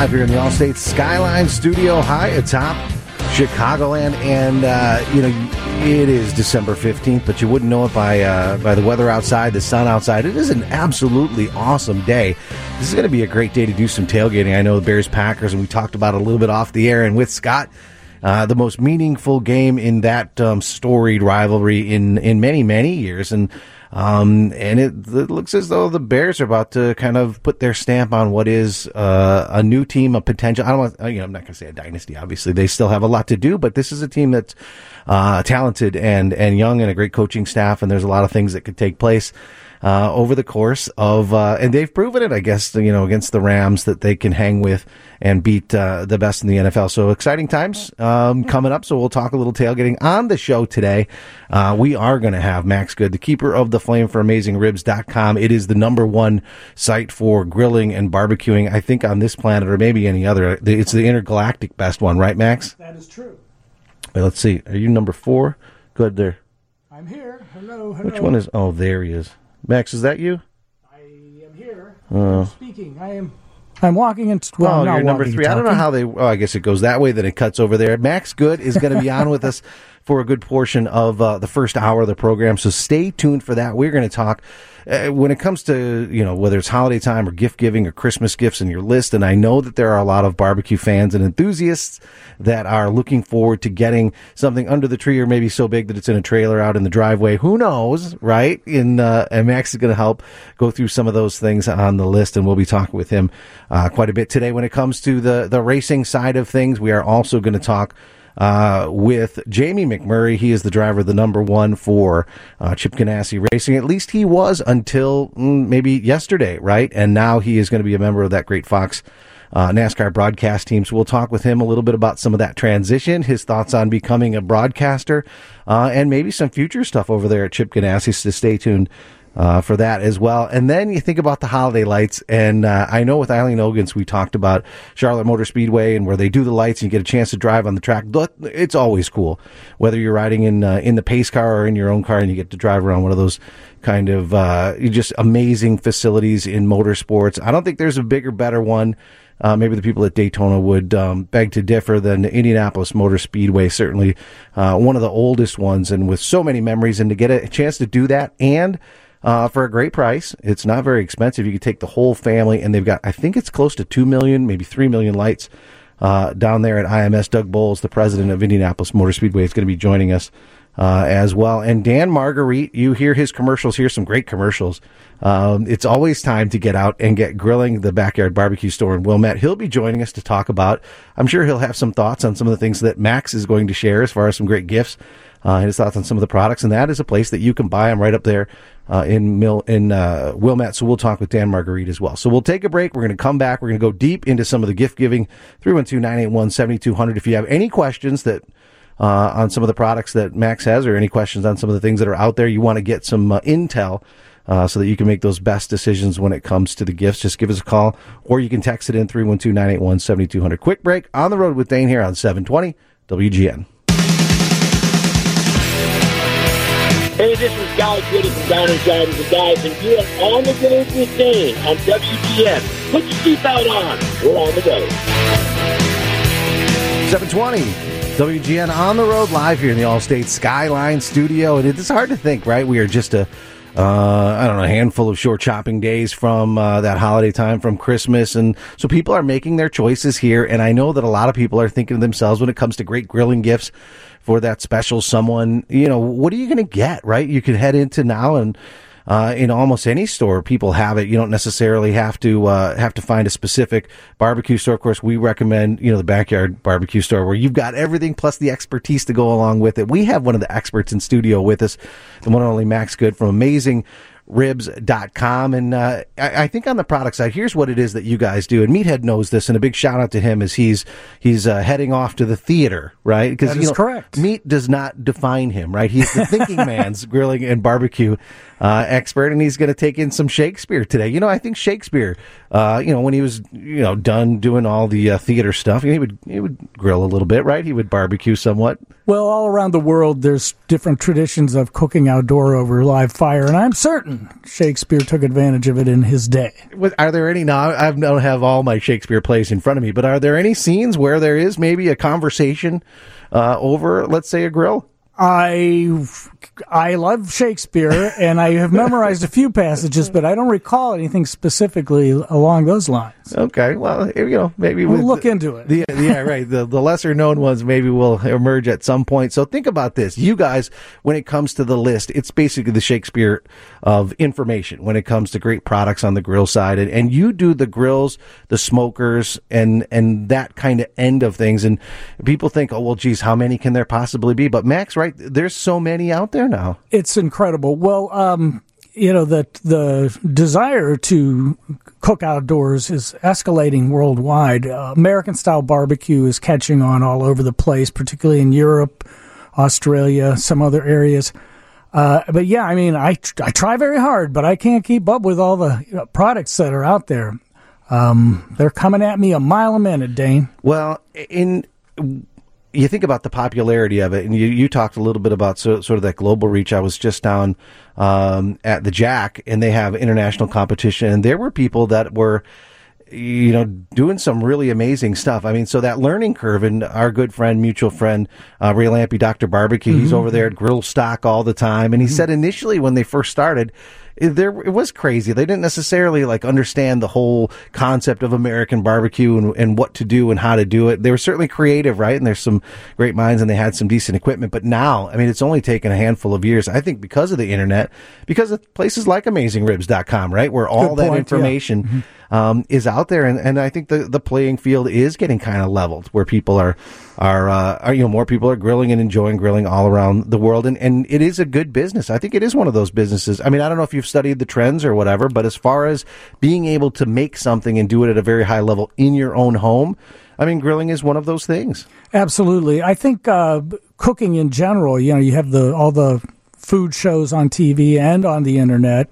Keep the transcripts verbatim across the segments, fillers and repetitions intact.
live here in the Allstate Skyline Studio high atop Chicagoland. And, uh, you know, it is December fifteenth, but you wouldn't know it by uh, by the weather outside, the sun outside. It is an absolutely awesome day. This is going to be a great day to do some tailgating. I know the Bears-Packers, and we talked about it a little bit off the air, and with Scott, uh, the most meaningful game in that um, storied rivalry in, in many, many years. And Um, and it, it looks as though the Bears are about to kind of put their stamp on what is uh, a new team, a potential. I don't want, you know, I'm not going to say a dynasty. Obviously, they still have a lot to do, but this is a team that's uh, talented and and young, and a great coaching staff. And there's a lot of things that could take place uh, over the course of, uh, and they've proven it, I guess, you know, against the Rams, that they can hang with and beat uh, the best in the N F L. So exciting times um, coming up. So we'll talk a little tailgating on the show today. Uh, we are going to have Max Good, the keeper of the flame for amazing ribs dot com. It is the number one site for grilling and barbecuing, I think, on this planet, or maybe any other. It's the intergalactic best one, right, Max? That is true. Wait, let's see. Are you number four? Good there. I'm here. Hello, hello. Which one is? Oh, there he is. Max, is that you? I am here. Uh, I'm speaking. I am. I'm walking and well, oh, not you're number walking, three. I don't know how they. Oh, I guess it goes that way. Then it cuts over there. Max Good is going to be on with us for a good portion of uh, the first hour of the program. So stay tuned for that. We're going to talk uh, when it comes to, you know, whether it's holiday time or gift giving or Christmas gifts in your list. And I know that there are a lot of barbecue fans and enthusiasts that are looking forward to getting something under the tree, or maybe so big that it's in a trailer out in the driveway. Who knows, right? In, uh, and Max is going to help go through some of those things on the list, and we'll be talking with him uh, quite a bit today. When it comes to the, the racing side of things, we are also going to talk Uh, with Jamie McMurray. He is the driver of the number one for uh, Chip Ganassi Racing. At least he was until mm, maybe yesterday, right? And now he is going to be a member of that great Fox uh, NASCAR broadcast team. So we'll talk with him a little bit about some of that transition, his thoughts on becoming a broadcaster, uh, and maybe some future stuff over there at Chip Ganassi. So stay tuned Uh, for that as well. And then you think about the holiday lights, and uh, I know with Eileen Ogans we talked about Charlotte Motor Speedway and where they do the lights and you get a chance to drive on the track. It's always cool, whether you're riding in uh, in the pace car or in your own car and you get to drive around one of those kind of uh, just amazing facilities in motorsports. I don't think there's a bigger, better one. Uh, maybe the people at Daytona would um, beg to differ than the Indianapolis Motor Speedway, certainly uh, one of the oldest ones, and with so many memories. And to get a chance to do that, and Uh, for a great price. It's not very expensive. You can take the whole family, and they've got, I think it's close to two million, maybe three million lights uh, down there at I M S. Doug Bowles, the president of Indianapolis Motor Speedway, is going to be joining us uh, as well. And Dan Marguerite, you hear his commercials here, some great commercials. Um, it's always time to get out and get grilling. The Backyard Barbecue Store in Wilmette. He'll be joining us to talk about, I'm sure he'll have some thoughts on some of the things that Max is going to share as far as some great gifts. Uh, his thoughts on some of the products, and that is a place that you can buy them right up there uh, in Mil- in uh, Wilmette. So we'll talk with Dan Marguerite as well. So we'll take a break. We're going to come back. We're going to go deep into some of the gift giving. three one two, nine eight one, seven two zero zero. If you have any questions that uh, on some of the products that Max has, or any questions on some of the things that are out there, you want to get some uh, intel uh, so that you can make those best decisions when it comes to the gifts, just give us a call, or you can text it in three one two, nine eight one, seven two zero zero. Quick break on the road with Dane here on seven twenty W G N. Hey, this is Guy Goody from Down Inside of the Guys, and you are on the road with Dane on W G N. Put your seatbelt on. We're on the road. seven twenty W G N on the road, live here in the Allstate Skyline Studio. And it's hard to think, right? We are just a, uh, I don't know, a handful of short shopping days from uh, that holiday time, from Christmas. And so people are making their choices here. And I know that a lot of people are thinking to themselves when it comes to great grilling gifts for that special someone, you know, what are you going to get, right? You can head into now, and uh, in almost any store, people have it. You don't necessarily have to uh, have to find a specific barbecue store. Of course, we recommend, you know, the Backyard Barbecue Store, where you've got everything plus the expertise to go along with it. We have one of the experts in studio with us, the one and only Max Good from amazing ribs dot com. And uh, I, I think on the product side, here's what it is that you guys do. And Meathead knows this, and a big shout out to him as he's he's uh, heading off to the theater, right? Because that you is know, correct. Meat does not define him, right? He's the thinking man's grilling and barbecue uh, expert, and he's going to take in some Shakespeare today. You know, I think Shakespeare, uh, you know, when he was, you know, done doing all the uh, theater stuff, he would he would grill a little bit, right? He would barbecue somewhat. Well, all around the world, there's different traditions of cooking outdoor over live fire, and I'm certain certain Shakespeare took advantage of it in his day. Are there any, now I don't have all my Shakespeare plays in front of me, but are there any scenes where there is maybe a conversation uh, over, let's say, a grill? I I love Shakespeare, and I have memorized a few passages, but I don't recall anything specifically along those lines. Okay, well, you know, maybe we'll with look the, into it. The, yeah, right. The the lesser known ones maybe will emerge at some point. So think about this, you guys. When it comes to the list, it's basically the Shakespeare of information when it comes to great products on the grill side, and, and you do the grills, the smokers, and and that kind of end of things. And people think, oh well, geez, how many can there possibly be? But Max, right? There's so many out there now. It's incredible. Well, um, you know, the, the desire to cook outdoors is escalating worldwide. Uh, American-style barbecue is catching on all over the place, particularly in Europe, Australia, some other areas. Uh, but, yeah, I mean, I, I try very hard, but I can't keep up with all the you know, products that are out there. Um, they're coming at me a mile a minute, Dane. Well, in... You think about the popularity of it, and you, you talked a little bit about so, sort of that global reach. I was just down um, at the Jack, and they have international competition, and there were people that were, you know, doing some really amazing stuff. I mean, so that learning curve, and our good friend, mutual friend, uh, Ray Lampe, Doctor Barbecue, mm-hmm. he's over there at Grill Stock all the time, and he mm-hmm. said initially when they first started, there it was crazy. They didn't necessarily like understand the whole concept of American barbecue and, and what to do and how to do it. They were certainly creative, right? And there's some great minds, and they had some decent equipment. But now, I mean, it's only taken a handful of years, I think, because of the internet, because of places like amazing ribs dot com, right, where all Good that point, information yeah. mm-hmm. Um, is out there, and, and I think the, the playing field is getting kind of leveled, where people are are, uh, are you know more people are grilling and enjoying grilling all around the world, and, and it is a good business. I think it is one of those businesses. I mean, I don't know if you've studied the trends or whatever, but as far as being able to make something and do it at a very high level in your own home, I mean, grilling is one of those things. Absolutely, I think uh, cooking in general. You know, you have the all the food shows on T V and on the internet.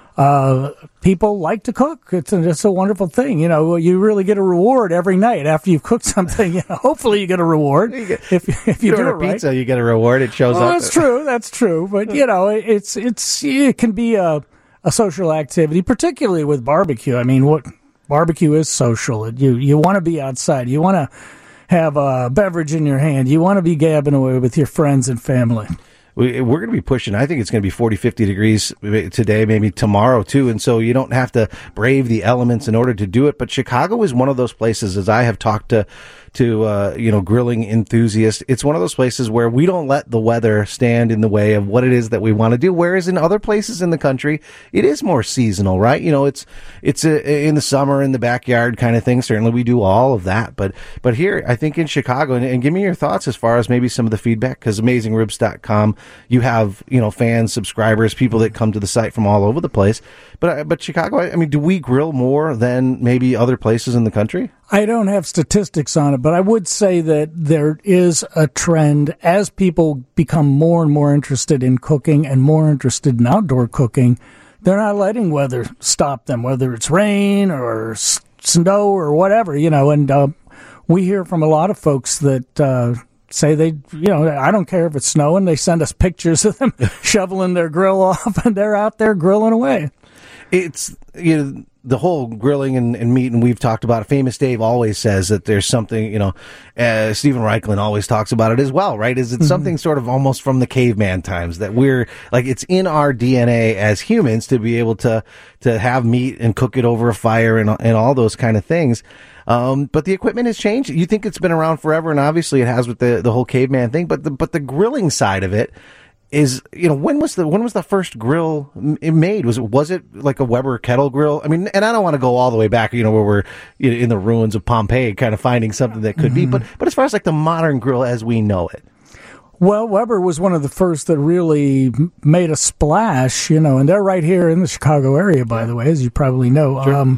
Uh, people like to cook. It's a, it's a wonderful thing. You know, you really get a reward every night after you've cooked something. You know, hopefully you get a reward. You get, if, if you, you do it right. Pizza, you get a reward. It shows well, up. That's true. That's true. But, you know, it's, it's, it can be a, a social activity, particularly with barbecue. I mean, what barbecue is social. You, you want to be outside. You want to have a beverage in your hand. You want to be gabbing away with your friends and family. We're going to be pushing, I think it's going to be forty, fifty degrees today, maybe tomorrow too. And so you don't have to brave the elements in order to do it. But Chicago is one of those places, as I have talked to, to, uh, you know, grilling enthusiasts. It's one of those places where we don't let the weather stand in the way of what it is that we want to do. Whereas in other places in the country, it is more seasonal, right? You know, it's, it's a, in the summer, in the backyard kind of thing. Certainly we do all of that. But, but here, I think in Chicago, and, and give me your thoughts as far as maybe some of the feedback, because amazing ribs dot com, you have, you know, fans, subscribers, people that come to the site from all over the place. But, but Chicago, I mean, do we grill more than maybe other places in the country? I don't have statistics on it, but I would say that there is a trend as people become more and more interested in cooking and more interested in outdoor cooking. They're not letting weather stop them, whether it's rain or s- snow or whatever, you know, and uh, we hear from a lot of folks that uh, say they, you know, I don't care if it's snowing. They send us pictures of them shoveling their grill off, and they're out there grilling away. It's, you know, the whole grilling and, and meat, and we've talked about it. Famous Dave always says that there's something, you know, uh, Stephen Reichlin always talks about it as well, right? Is it mm-hmm. something sort of almost from the caveman times that we're, like, it's in our D N A as humans to be able to, to have meat and cook it over a fire and, and all those kind of things. Um, but the equipment has changed. You think it's been around forever, and obviously it has with the, the whole caveman thing, but the, but the grilling side of it, is, you know, when was the when was the first grill made? Was it was it like a Weber kettle grill? I mean, and I don't want to go all the way back, you know, where we're in the ruins of Pompeii, kind of finding something that could mm-hmm. be. But but as far as like the modern grill as we know it, well, Weber was one of the first that really made a splash, you know, and they're right here in the Chicago area, by the way, as you probably know. Sure. Um,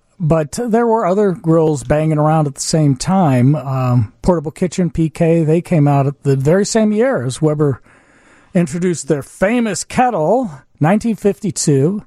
but there were other grills banging around at the same time. Um, Portable Kitchen, P K, they came out at the very same year as Weber introduced their famous kettle, nineteen fifty-two.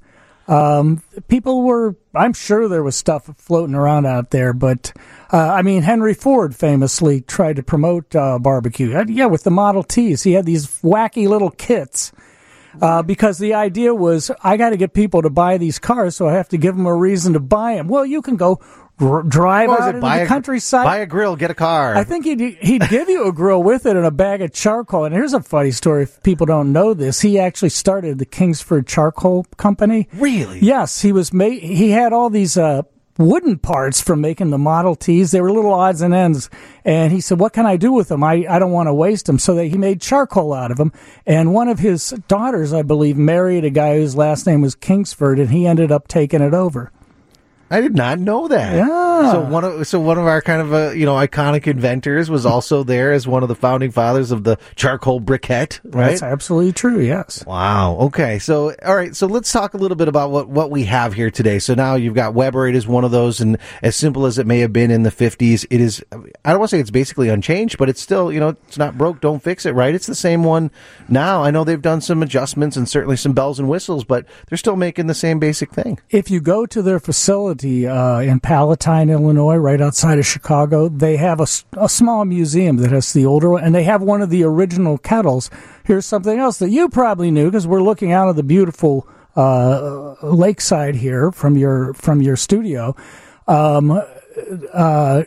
Um, people were, I'm sure there was stuff floating around out there, but, uh, I mean, Henry Ford famously tried to promote uh, barbecue. Uh, yeah, with the Model Ts. He had these wacky little kits uh, because the idea was I got to get people to buy these cars, so I have to give them a reason to buy them. Well, you can go r- drive What was out it? into Buy the a- countryside. Buy a grill, get a car. I think he'd, he'd give you a grill with it and a bag of charcoal. And here's a funny story. If people don't know this, he actually started the Kingsford Charcoal Company. Really? Yes, he was. Ma- he had all these uh, wooden parts from making the Model Ts. They were little odds and ends. And he said, what can I do with them? I, I don't want to waste them. So they, he made charcoal out of them. And one of his daughters, I believe, married a guy whose last name was Kingsford, and he ended up taking it over. I did not know that. Yeah. So one of so one of our kind of uh, you know iconic inventors was also there as one of the founding fathers of the charcoal briquette, right? That's absolutely true, yes. Wow. Okay. So, all right. So let's talk a little bit about what, what we have here today. So now you've got Weber. It is one of those, and as simple as it may have been in the fifties, it is, I don't want to say it's basically unchanged, but it's still, you know, it's not broke, don't fix it, right? It's the same one now. I know they've done some adjustments and certainly some bells and whistles, but they're still making the same basic thing. If you go to their facility uh, in Palatine, Illinois, right outside of Chicago, they have a, a small museum that has the older one, and they have one of the original kettles. Here's something else that you probably knew, because we're looking out of the beautiful uh, lakeside here from your from your studio. Um, uh,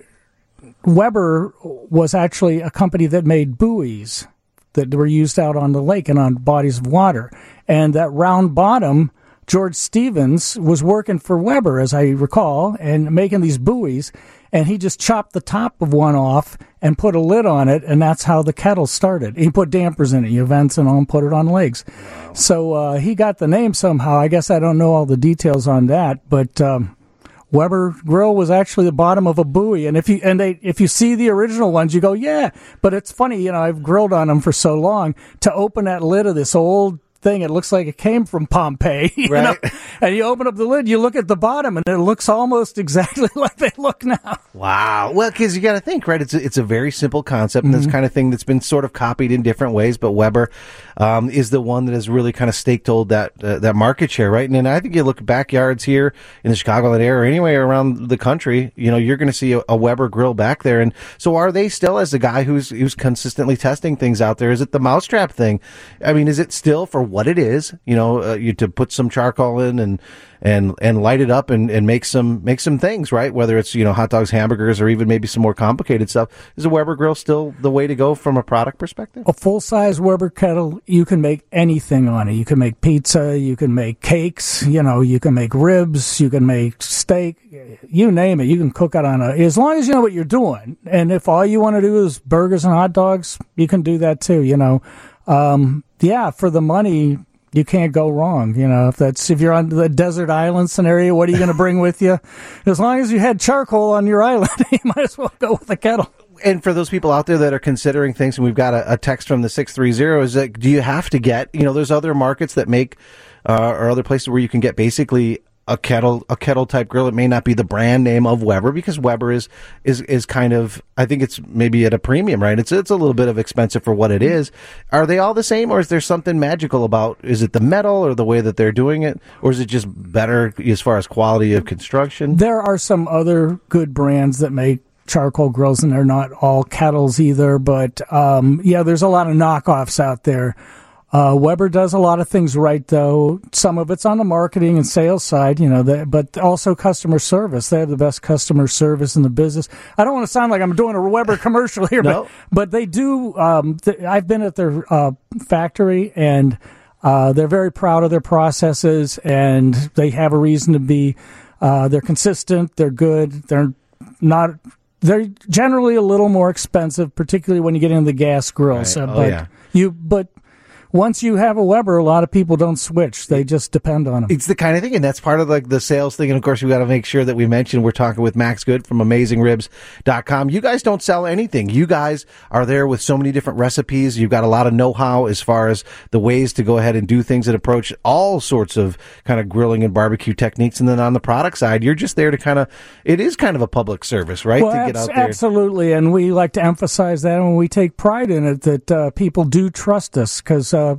Weber was actually a company that made buoys that were used out on the lake and on bodies of water, and that round bottom, George Stevens was working for Weber, as I recall, and making these buoys, and he just chopped the top of one off and put a lid on it, and that's how the kettle started. He put dampers in it, you vents and all, and put it on legs. Wow. So uh, he got the name somehow. I guess I don't know all the details on that, but um, Weber Grill was actually the bottom of a buoy, and if you and they if you see the original ones, you go, yeah. But it's funny, you know, I've grilled on them for so long, to open that lid of this old thing, it looks like it came from Pompeii, you right? know? And you open up the lid, you look at the bottom, and it looks almost exactly like they look now. Wow. Well, because you got to think, right? It's a, it's a very simple concept, and Mm-hmm. this kind of thing that's been sort of copied in different ways. But Weber um, is the one that has really kind of staked hold that uh, that market share, right? And then I think you look at backyards here in the Chicagoland area or anywhere around the country, you know, you're going to see a, a Weber grill back there. And so, are they still, as the guy who's who's consistently testing things out there? Is it the mousetrap thing? I mean, is it still for what it is? You know, uh, you to put some charcoal in and and and light it up and, and make some make some things, right? Whether it's, you know, hot dogs, hamburgers, or even maybe some more complicated stuff. Is a Weber grill still the way to go from a product perspective? A full-size Weber kettle, you can make anything on it. You can make pizza, you can make cakes, you know, you can make ribs, you can make steak, you name it. You can cook it on a, as long as you know what you're doing. And if all you want to do is burgers and hot dogs, you can do that too, you know. Um, yeah, for the money, you can't go wrong. You know, if that's, if you're on the desert island scenario, what are you going to bring with you? As long as you had charcoal on your island, you might as well go with a kettle. And for those people out there that are considering things, and we've got a, a text from the six three zero, is that, do you have to get, you know, there's other markets that make, uh, or other places where you can get basically a kettle, a kettle type grill. It may not be the brand name of Weber, because Weber is, is, is kind of, I think it's maybe at a premium, right? It's, it's a little bit of expensive for what it is. Are they all the same, or is there something magical about, is it the metal or the way that they're doing it, or is it just better as far as quality of construction? There are some other good brands that make charcoal grills, and they're not all kettles either, but, um, yeah, there's a lot of knockoffs out there. Uh, Weber does a lot of things right, though. Some of it's on the marketing and sales side, you know, the, but also customer service. They have the best customer service in the business. I don't want to sound like I'm doing a Weber commercial here, No. but, but they do. Um, th- I've been at their uh, factory, and uh, they're very proud of their processes, and they have a reason to be. Uh, they're consistent. They're good. They're not. They're generally a little more expensive, particularly when you get into the gas grills. Right. Uh, Oh, but yeah. you, but. Once you have a Weber, a lot of people don't switch. They just depend on them. It's the kind of thing, and that's part of like the sales thing. And of course, we got to make sure that we mention we're talking with Max Good from amazing ribs dot com. You guys don't sell anything. You guys are there with so many different recipes. You've got a lot of know-how as far as the ways to go ahead and do things that approach all sorts of kind of grilling and barbecue techniques. And then on the product side, you're just there to kind of, it is kind of a public service, right? Well, to get abs- out there. absolutely, and we like to emphasize that, and we take pride in it, that uh, people do trust us, because uh,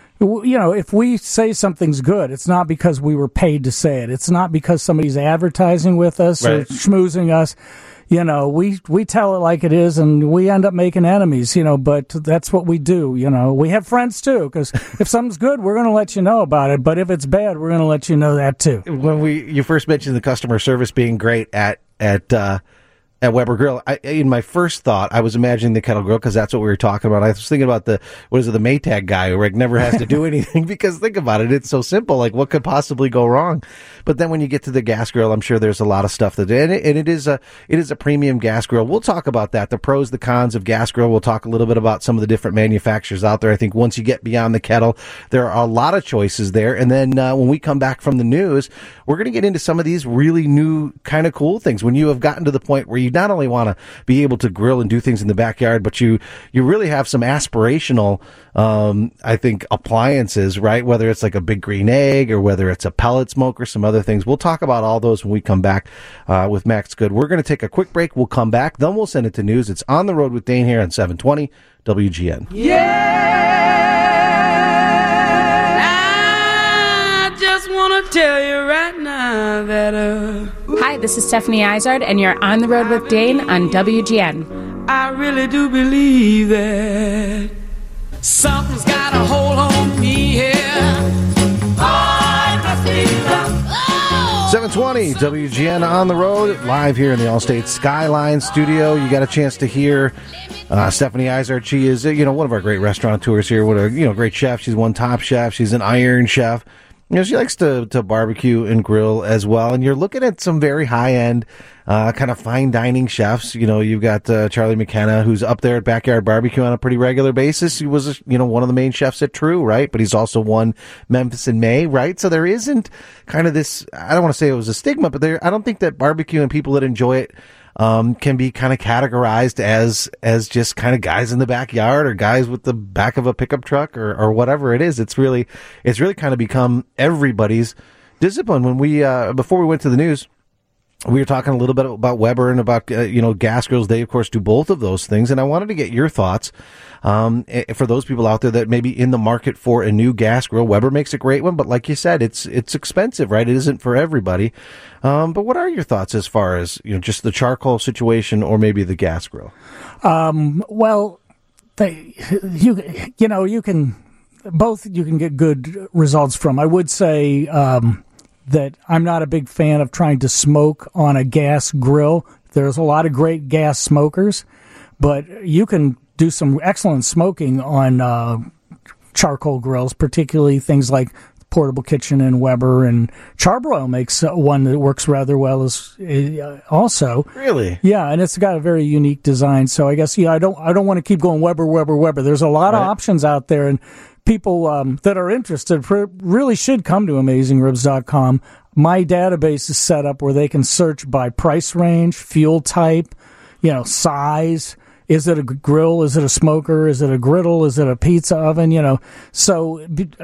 you know, if we say something's good, it's not because we were paid to say it. It's not because somebody's advertising with us or Right. schmoozing us. You know, we, we tell it like it is, and we end up making enemies, you know, but that's what we do, you know. We have friends, too, because if something's good, we're going to let you know about it, but if it's bad, we're going to let you know that, too. When we you first mentioned the customer service being great at, at uh, at Weber Grill, I, in my first thought, I was imagining the kettle grill because that's what we were talking about. I was thinking about the, what is it, the Maytag guy who like, never has to do anything because think about it, it's so simple. Like, what could possibly go wrong? But then when you get to the gas grill, I'm sure there's a lot of stuff that, and it, and it is a, it is a premium gas grill. We'll talk about that, the pros, the cons of gas grill. We'll talk a little bit about some of the different manufacturers out there. I think once you get beyond the kettle, there are a lot of choices there. And then uh, when we come back from the news, we're going to get into some of these really new kind of cool things. When you have gotten to the point where you not only want to be able to grill and do things in the backyard, but you, you really have some aspirational, um, I think, appliances, right? Whether it's like a big green egg or whether it's a pellet smoker, some other things. We'll talk about all those when we come back uh, with Max Good. We're going to take a quick break. We'll come back. Then we'll send it to news. It's On the Road with Dane here on seven twenty W G N. Yeah! I just want to tell you right now that... Uh, Hi, this is Stephanie Izard, and you're On the Road with Dane on W G N. I really do believe that something's got a hold on me here. I must be the... seven twenty W G N On the Road, live here in the Allstate Skyline studio. You got a chance to hear uh, Stephanie Izard. She is, uh, you know, one of our great restaurateurs here. What a, you know, great chef. She's one Top Chef. She's an Iron Chef. You know, she likes to, to barbecue and grill as well. And you're looking at some very high-end, uh, kind of fine dining chefs. You know, you've got uh, Charlie McKenna, who's up there at Backyard Barbecue on a pretty regular basis. He was, you know, one of the main chefs at True, right? But he's also won Memphis in May, right? So there isn't kind of this, I don't want to say it was a stigma, but there, I don't think that barbecue and people that enjoy it Um, can be kind of categorized as, as just kind of guys in the backyard or guys with the back of a pickup truck or, or whatever it is. It's really, it's really kind of become everybody's discipline. When we, uh, before we went to the news, we were talking a little bit about Weber and about, uh, you know, gas grills. They, of course, do both of those things. And I wanted to get your thoughts, um, for those people out there that may be in the market for a new gas grill. Weber makes a great one, but like you said, it's, it's expensive, right? It isn't for everybody. Um, but what are your thoughts as far as, you know, just the charcoal situation or maybe the gas grill? Um, well, they, you, you know, you can, both you can get good results from. I would say, um, that I'm not a big fan of trying to smoke on a gas grill. There's a lot of great gas smokers, but you can do some excellent smoking on uh, charcoal grills, particularly things like Portable Kitchen and Weber, and Charbroil makes one that works rather well as uh, also. Really? Yeah, and it's got a very unique design. So I guess yeah, I don't I don't want to keep going Weber, Weber, Weber. There's a lot right. of options out there, and people um, that are interested really should come to amazing ribs dot com. My database is set up where they can search by price range, fuel type, you know, size. Is it a grill? Is it a smoker? Is it a griddle? Is it a pizza oven? You know, so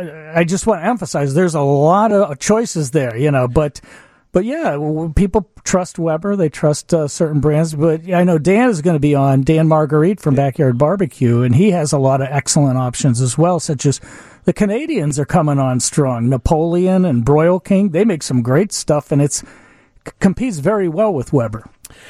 I just want to emphasize there's a lot of choices there, you know, but, but yeah, people trust Weber. They trust uh, certain brands, but I know Dan is going to be on, Dan Marguerite from Backyard Barbecue, and he has a lot of excellent options as well, such as the Canadians are coming on strong. Napoleon and Broil King, they make some great stuff, and it's competes very well with Weber.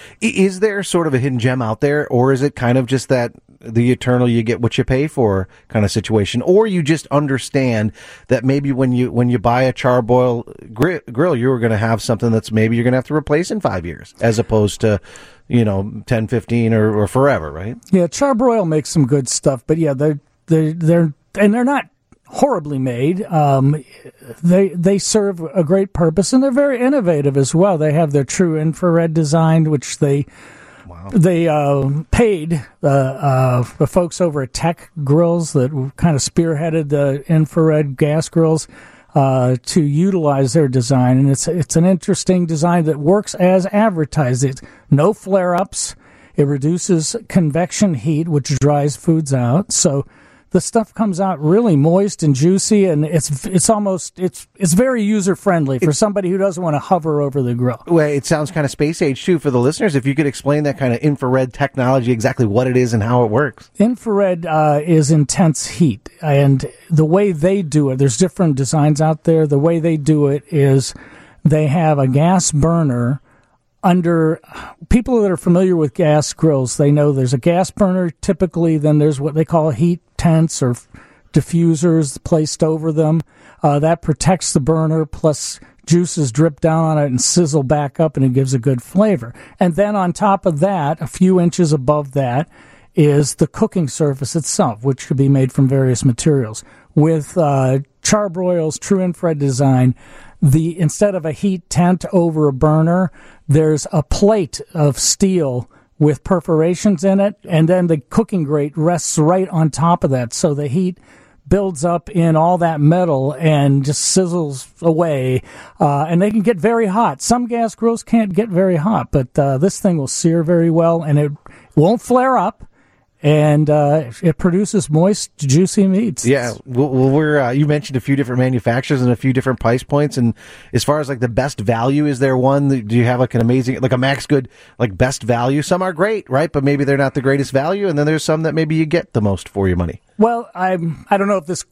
Is there sort of a hidden gem out there, or is it kind of just that the eternal you get what you pay for kind of situation, or you just understand that maybe when you when you buy a Charbroil gr- grill, you're going to have something that's maybe you're going to have to replace in five years, as opposed to, you know, ten, fifteen or, or forever, right? Yeah, Charbroil makes some good stuff, but yeah, they're they're they're and they're not horribly made. Um, they they serve a great purpose, and they're very innovative as well. They have their true infrared design, which they wow. they uh, paid uh, uh, the folks over at Tech Grills that kind of spearheaded the infrared gas grills uh, to utilize their design, and it's it's an interesting design that works as advertised. It's no flare ups. It reduces convection heat, which dries foods out. So the stuff comes out really moist and juicy, and it's it's almost it's it's very user friendly for somebody who doesn't want to hover over the grill. Well, it sounds kind of space age too for the listeners. If you could explain that kind of infrared technology, exactly what it is and how it works. Infrared uh, is intense heat, and the way they do it, there's different designs out there. The way they do it is they have a gas burner under people that are familiar with gas grills, they know there's a gas burner typically, then there's what they call heat tents or diffusers placed over them. Uh, that protects the burner, plus juices drip down on it and sizzle back up, and it gives a good flavor. And then on top of that, a few inches above that, is the cooking surface itself, which could be made from various materials. With uh, Char-Broil's True Infrared design, the instead of a heat tent over a burner, there's a plate of steel with perforations in it, and then the cooking grate rests right on top of that, so the heat builds up in all that metal and just sizzles away, uh, and they can get very hot. Some gas grills can't get very hot, but uh, this thing will sear very well, and it won't flare up. And uh, it produces moist, juicy meats. Yeah, well, we're uh, you mentioned a few different manufacturers and a few different price points. And as far as like the best value, is there one? Do you have like an amazing, like a Max Good, like best value? Some are great, right? But maybe they're not the greatest value. And then there's some that maybe you get the most for your money. Well, I'm I don't know if this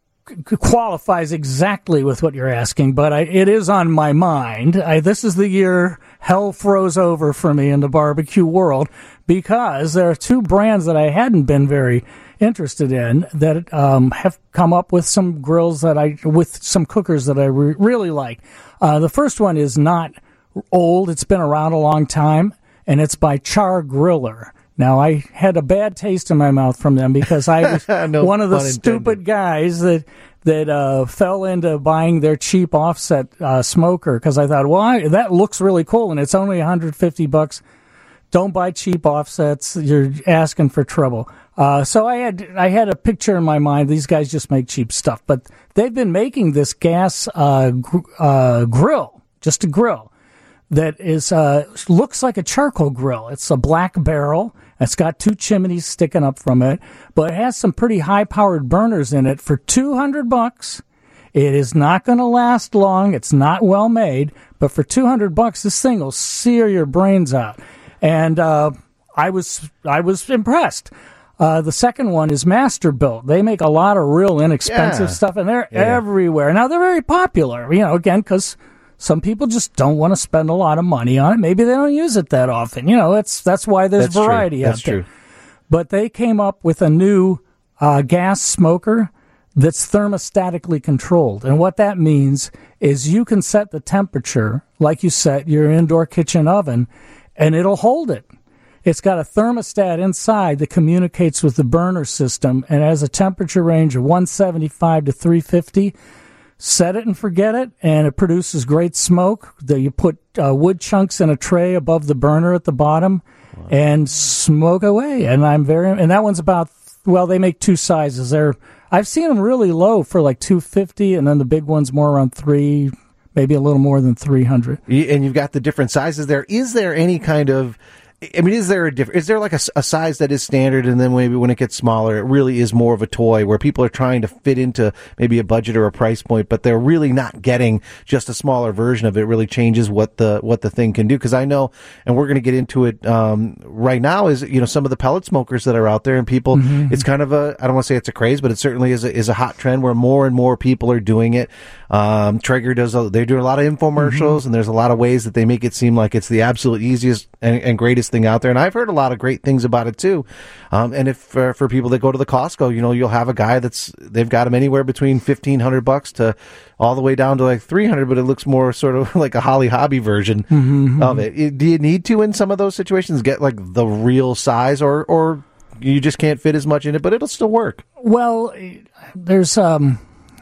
qualifies exactly with what you're asking, but I, it is on my mind. I, this is the year hell froze over for me in the barbecue world, because there are two brands that I hadn't been very interested in that um, have come up with some grills that I, with some cookers that I re- really like. Uh, the first one is not old; it's been around a long time, and it's by Char-Griller. Now, I had a bad taste in my mouth from them because I was no one of the intended. stupid guys that that uh, fell into buying their cheap offset uh, smoker, because I thought, well, I, that looks really cool, and it's only one hundred fifty bucks. Don't buy cheap offsets; you're asking for trouble. Uh, so I had I had a picture in my mind. These guys just make cheap stuff, but they've been making this gas uh, gr- uh, grill, just a grill, that is uh, looks like a charcoal grill. It's a black barrel. It's got two chimneys sticking up from it, but it has some pretty high-powered burners in it for two hundred bucks. It is not going to last long. It's not well made, but for two hundred bucks, this thing will sear your brains out. And uh, I was I was impressed. Uh, the second one is Masterbuilt. They make a lot of real inexpensive Yeah. stuff, and they're Yeah. everywhere. Now, they're very popular, you know, again, because some people just don't want to spend a lot of money on it. Maybe they don't use it that often. You know, it's that's why there's That's true. variety That's out there. true. But they came up with a new uh, gas smoker that's thermostatically controlled. And what that means is you can set the temperature like you set your indoor kitchen oven, and it'll hold it. It's got a thermostat inside that communicates with the burner system and has a temperature range of one seventy-five to three fifty. Set it and forget it, and it produces great smoke. The, you put uh, wood chunks in a tray above the burner at the bottom, wow. and smoke away. And I'm very, and that one's about, well, they make two sizes. They're, I've seen them really low for like two fifty, and then the big one's more around three, maybe a little more than three hundred. And you've got the different sizes there. Is there any kind of, I mean, is there a different, is there like a, a size that is standard, and then maybe when it gets smaller, it really is more of a toy where people are trying to fit into maybe a budget or a price point, but they're really not getting just a smaller version of it. It really changes what the, what the thing can do. Cause I know, and we're going to get into it, um, right now is, you know, some of the pellet smokers that are out there, and people, mm-hmm. it's kind of a, I don't want to say it's a craze, but it certainly is a, is a hot trend where more and more people are doing it. Um, Traeger does, a, they're doing a lot of infomercials, mm-hmm. and there's a lot of ways that they make it seem like it's the absolute easiest and, and greatest thing out there. And I've heard a lot of great things about it too. Um, and if uh, for people that go to the Costco, you know, you'll have a guy that's, they've got him anywhere between fifteen hundred bucks to all the way down to like three hundred, but it looks more sort of like a Holly Hobby version mm-hmm. of it. it. Do you need to, in some of those situations, get like the real size, or, or you just can't fit as much in it, but it'll still work? Well, there's, um,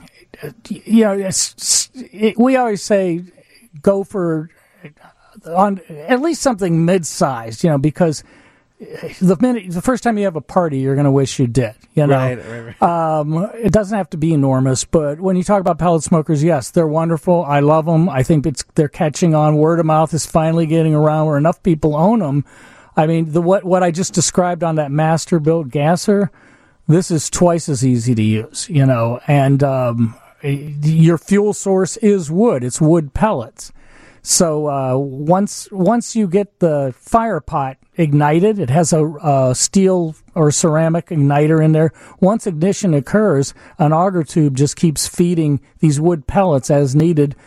you know, it's, it, we always say go for on at least something mid-sized, you know, because the minute the first time you have a party, you're going to wish you did. You know, right, right, right. Um, it doesn't have to be enormous, but when you talk about pellet smokers, yes, they're wonderful. I love them. I think it's they're catching on. Word of mouth is finally getting around where enough people own them. I mean, the what what I just described on that Masterbuilt gasser, this is twice as easy to use. You know, and um, your fuel source is wood. It's wood pellets. So uh, once once you get the fire pot ignited, it has a, a steel or ceramic igniter in there. Once ignition occurs, an auger tube just keeps feeding these wood pellets as needed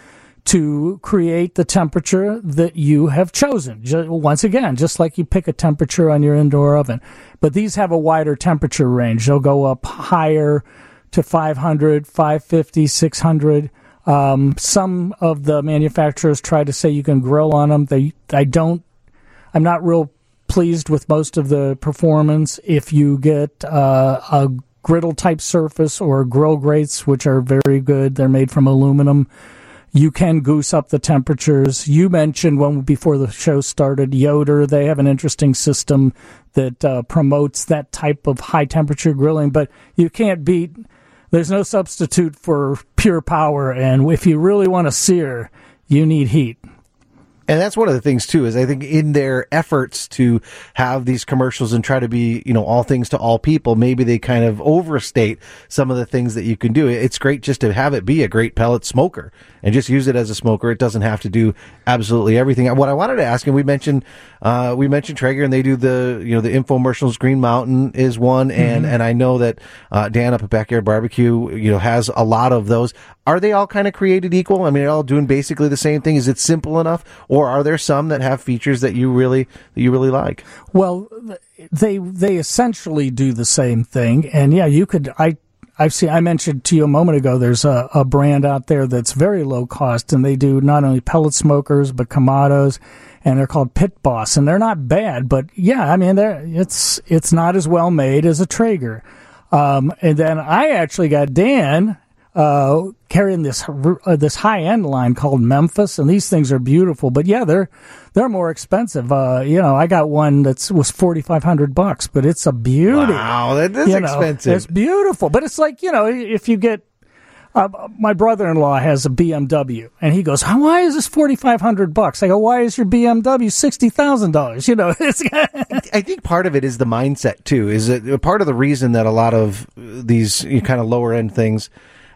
to create the temperature that you have chosen. Just, once again, just like you pick a temperature on your indoor oven. But these have a wider temperature range. They'll go up higher to five hundred, five fifty, six hundred. Um, some of the manufacturers try to say you can grill on them. They, I don't, I'm not real pleased with most of the performance. If you get uh, a griddle type surface or grill grates, which are very good, they're made from aluminum. You can goose up the temperatures. You mentioned when before the show started, Yoder. They have an interesting system that uh, promotes that type of high temperature grilling, but you can't beat. There's no substitute for pure power, and if you really want to sear, you need heat. And that's one of the things, too, is I think in their efforts to have these commercials and try to be, you know, all things to all people, maybe they kind of overstate some of the things that you can do. It's great just to have it be a great pellet smoker and just use it as a smoker. It doesn't have to do absolutely everything. What I wanted to ask, and we mentioned, uh, we mentioned Traeger, and they do the, you know, the infomercials. Green Mountain is one, and, mm-hmm. and I know that, uh, Dan up at Backyard Barbecue, you know, has a lot of those. Are they all kind of created equal? I mean, they're all doing basically the same thing. Is it simple enough? Or are there some that have features that you really that you really like? Well, they they essentially do the same thing, and yeah, you could. I I've seen. I mentioned to you a moment ago. There's a, a brand out there that's very low cost, and they do not only pellet smokers but Kamados, and they're called Pit Boss, and they're not bad. But yeah, I mean, they're it's it's not as well made as a Traeger. Um, and then I actually got Dan. Uh, carrying this uh, this high end line called Memphis, and these things are beautiful. But yeah, they're they're more expensive. Uh, you know, I got one that was forty five hundred bucks, but it's a beauty. Wow, that is you expensive. Know, it's beautiful, but it's like, you know, if you get. Uh, my brother-in-law has a B M W, and he goes, "How? Why is this forty-five hundred bucks?" I go, "Why is your B M W sixty thousand dollars?" You know, it's I think part of it is the mindset too. Is it part of the reason that a lot of these kind of lower end things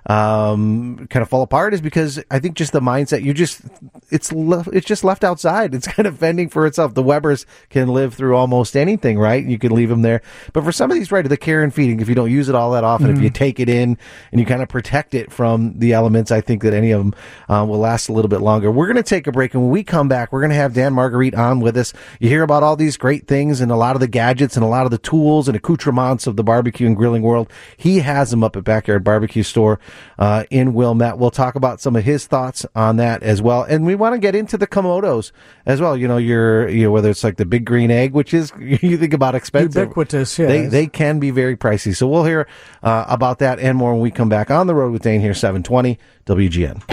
um, kind of fall apart is because I think just the mindset, you just, it's, le- it's just left outside. It's kind of fending for itself. The Webers can live through almost anything, right? You can leave them there. But for some of these, right, the care and feeding, if you don't use it all that often, mm-hmm. if you take it in and you kind of protect it from the elements, I think that any of them uh, will last a little bit longer. We're going to take a break, and when we come back, we're going to have Dan Marguerite on with us. You hear about all these great things and a lot of the gadgets and a lot of the tools and accoutrements of the barbecue and grilling world. He has them up at Backyard Barbecue Store uh, in Wilmette. We'll talk about some of his thoughts on that as well. And we want to get into the Komodos as well. You know, you're, you know, whether it's like the big green egg, which is, you think about expensive. Ubiquitous, yeah. They, they can be very pricey. So we'll hear uh, about that and more when we come back on the road with Dane here, seven twenty W G N.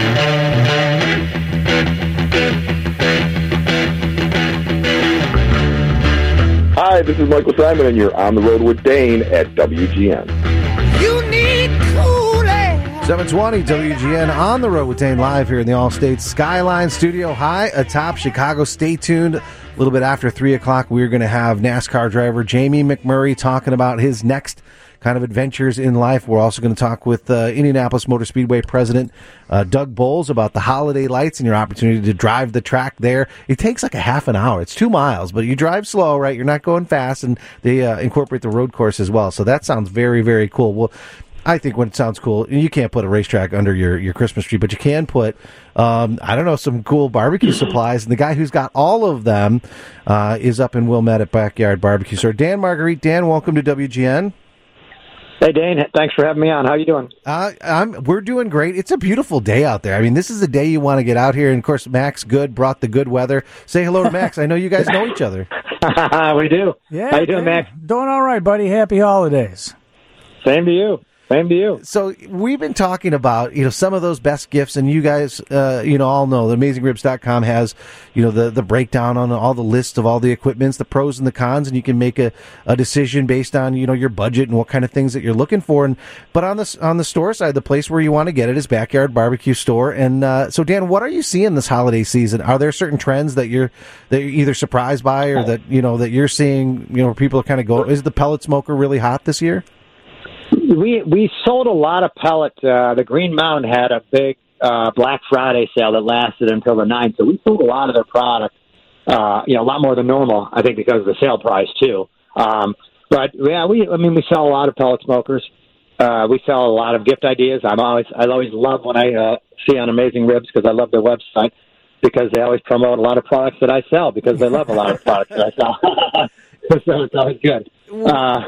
Hi, this is Michael Simon, and you're on the road with Dane at W G N. You need cool air. seven twenty W G N on the road with Dane, live here in the All-State Skyline Studio high atop Chicago. Stay tuned. A little bit after three o'clock, we're going to have NASCAR driver Jamie McMurray talking about his next kind of adventures in life. We're also going to talk with uh, Indianapolis Motor Speedway president uh, Doug Bowles about the holiday lights and your opportunity to drive the track there. It takes like a half an hour. It's two miles, but you drive slow, right? You're not going fast, and they uh, incorporate the road course as well. So that sounds very, very cool. Well, I think when it sounds cool, you can't put a racetrack under your, your Christmas tree, but you can put, um, I don't know, some cool barbecue supplies. And the guy who's got all of them uh, is up in Wilmette at Backyard Barbecue Store. Dan Marguerite. Dan, welcome to W G N. Hey, Dane, thanks for having me on. How you doing? Uh, I'm, we're doing great. It's a beautiful day out there. I mean, this is the day you want to get out here. And, of course, Max Good brought the good weather. Say hello to Max. I know you guys know each other. We do. Yeah, How you doing, Max? Doing all right, buddy. Happy holidays. Same to you. Same to you. So we've been talking about, you know, some of those best gifts, and you guys, uh, you know, all know that amazing ribs dot com has, you know, the, the breakdown on all the lists of all the equipments, the pros and the cons, and you can make a, a decision based on, you know, your budget and what kind of things that you're looking for. And but on the on the store side, the place where you want to get it is Backyard Barbecue Store. And uh, so, Dan, what are you seeing this holiday season? Are there certain trends that you're that you're either surprised by, or that you know that you're seeing, you know, where people are kind of going? Is the pellet smoker really hot this year? We we sold a lot of pellet. Uh, the Green Mountain had a big uh, Black Friday sale that lasted until the ninth, so we sold a lot of their product. Uh, you know, a lot more than normal, I think, because of the sale price too. Um, but yeah, we I mean we sell a lot of pellet smokers. uh, we sell a lot of gift ideas. I'm always I always love when I uh, see on Amazing Ribs because I love their website because they always promote a lot of products that I sell because they love a lot of products that I sell. So it's always good. Uh,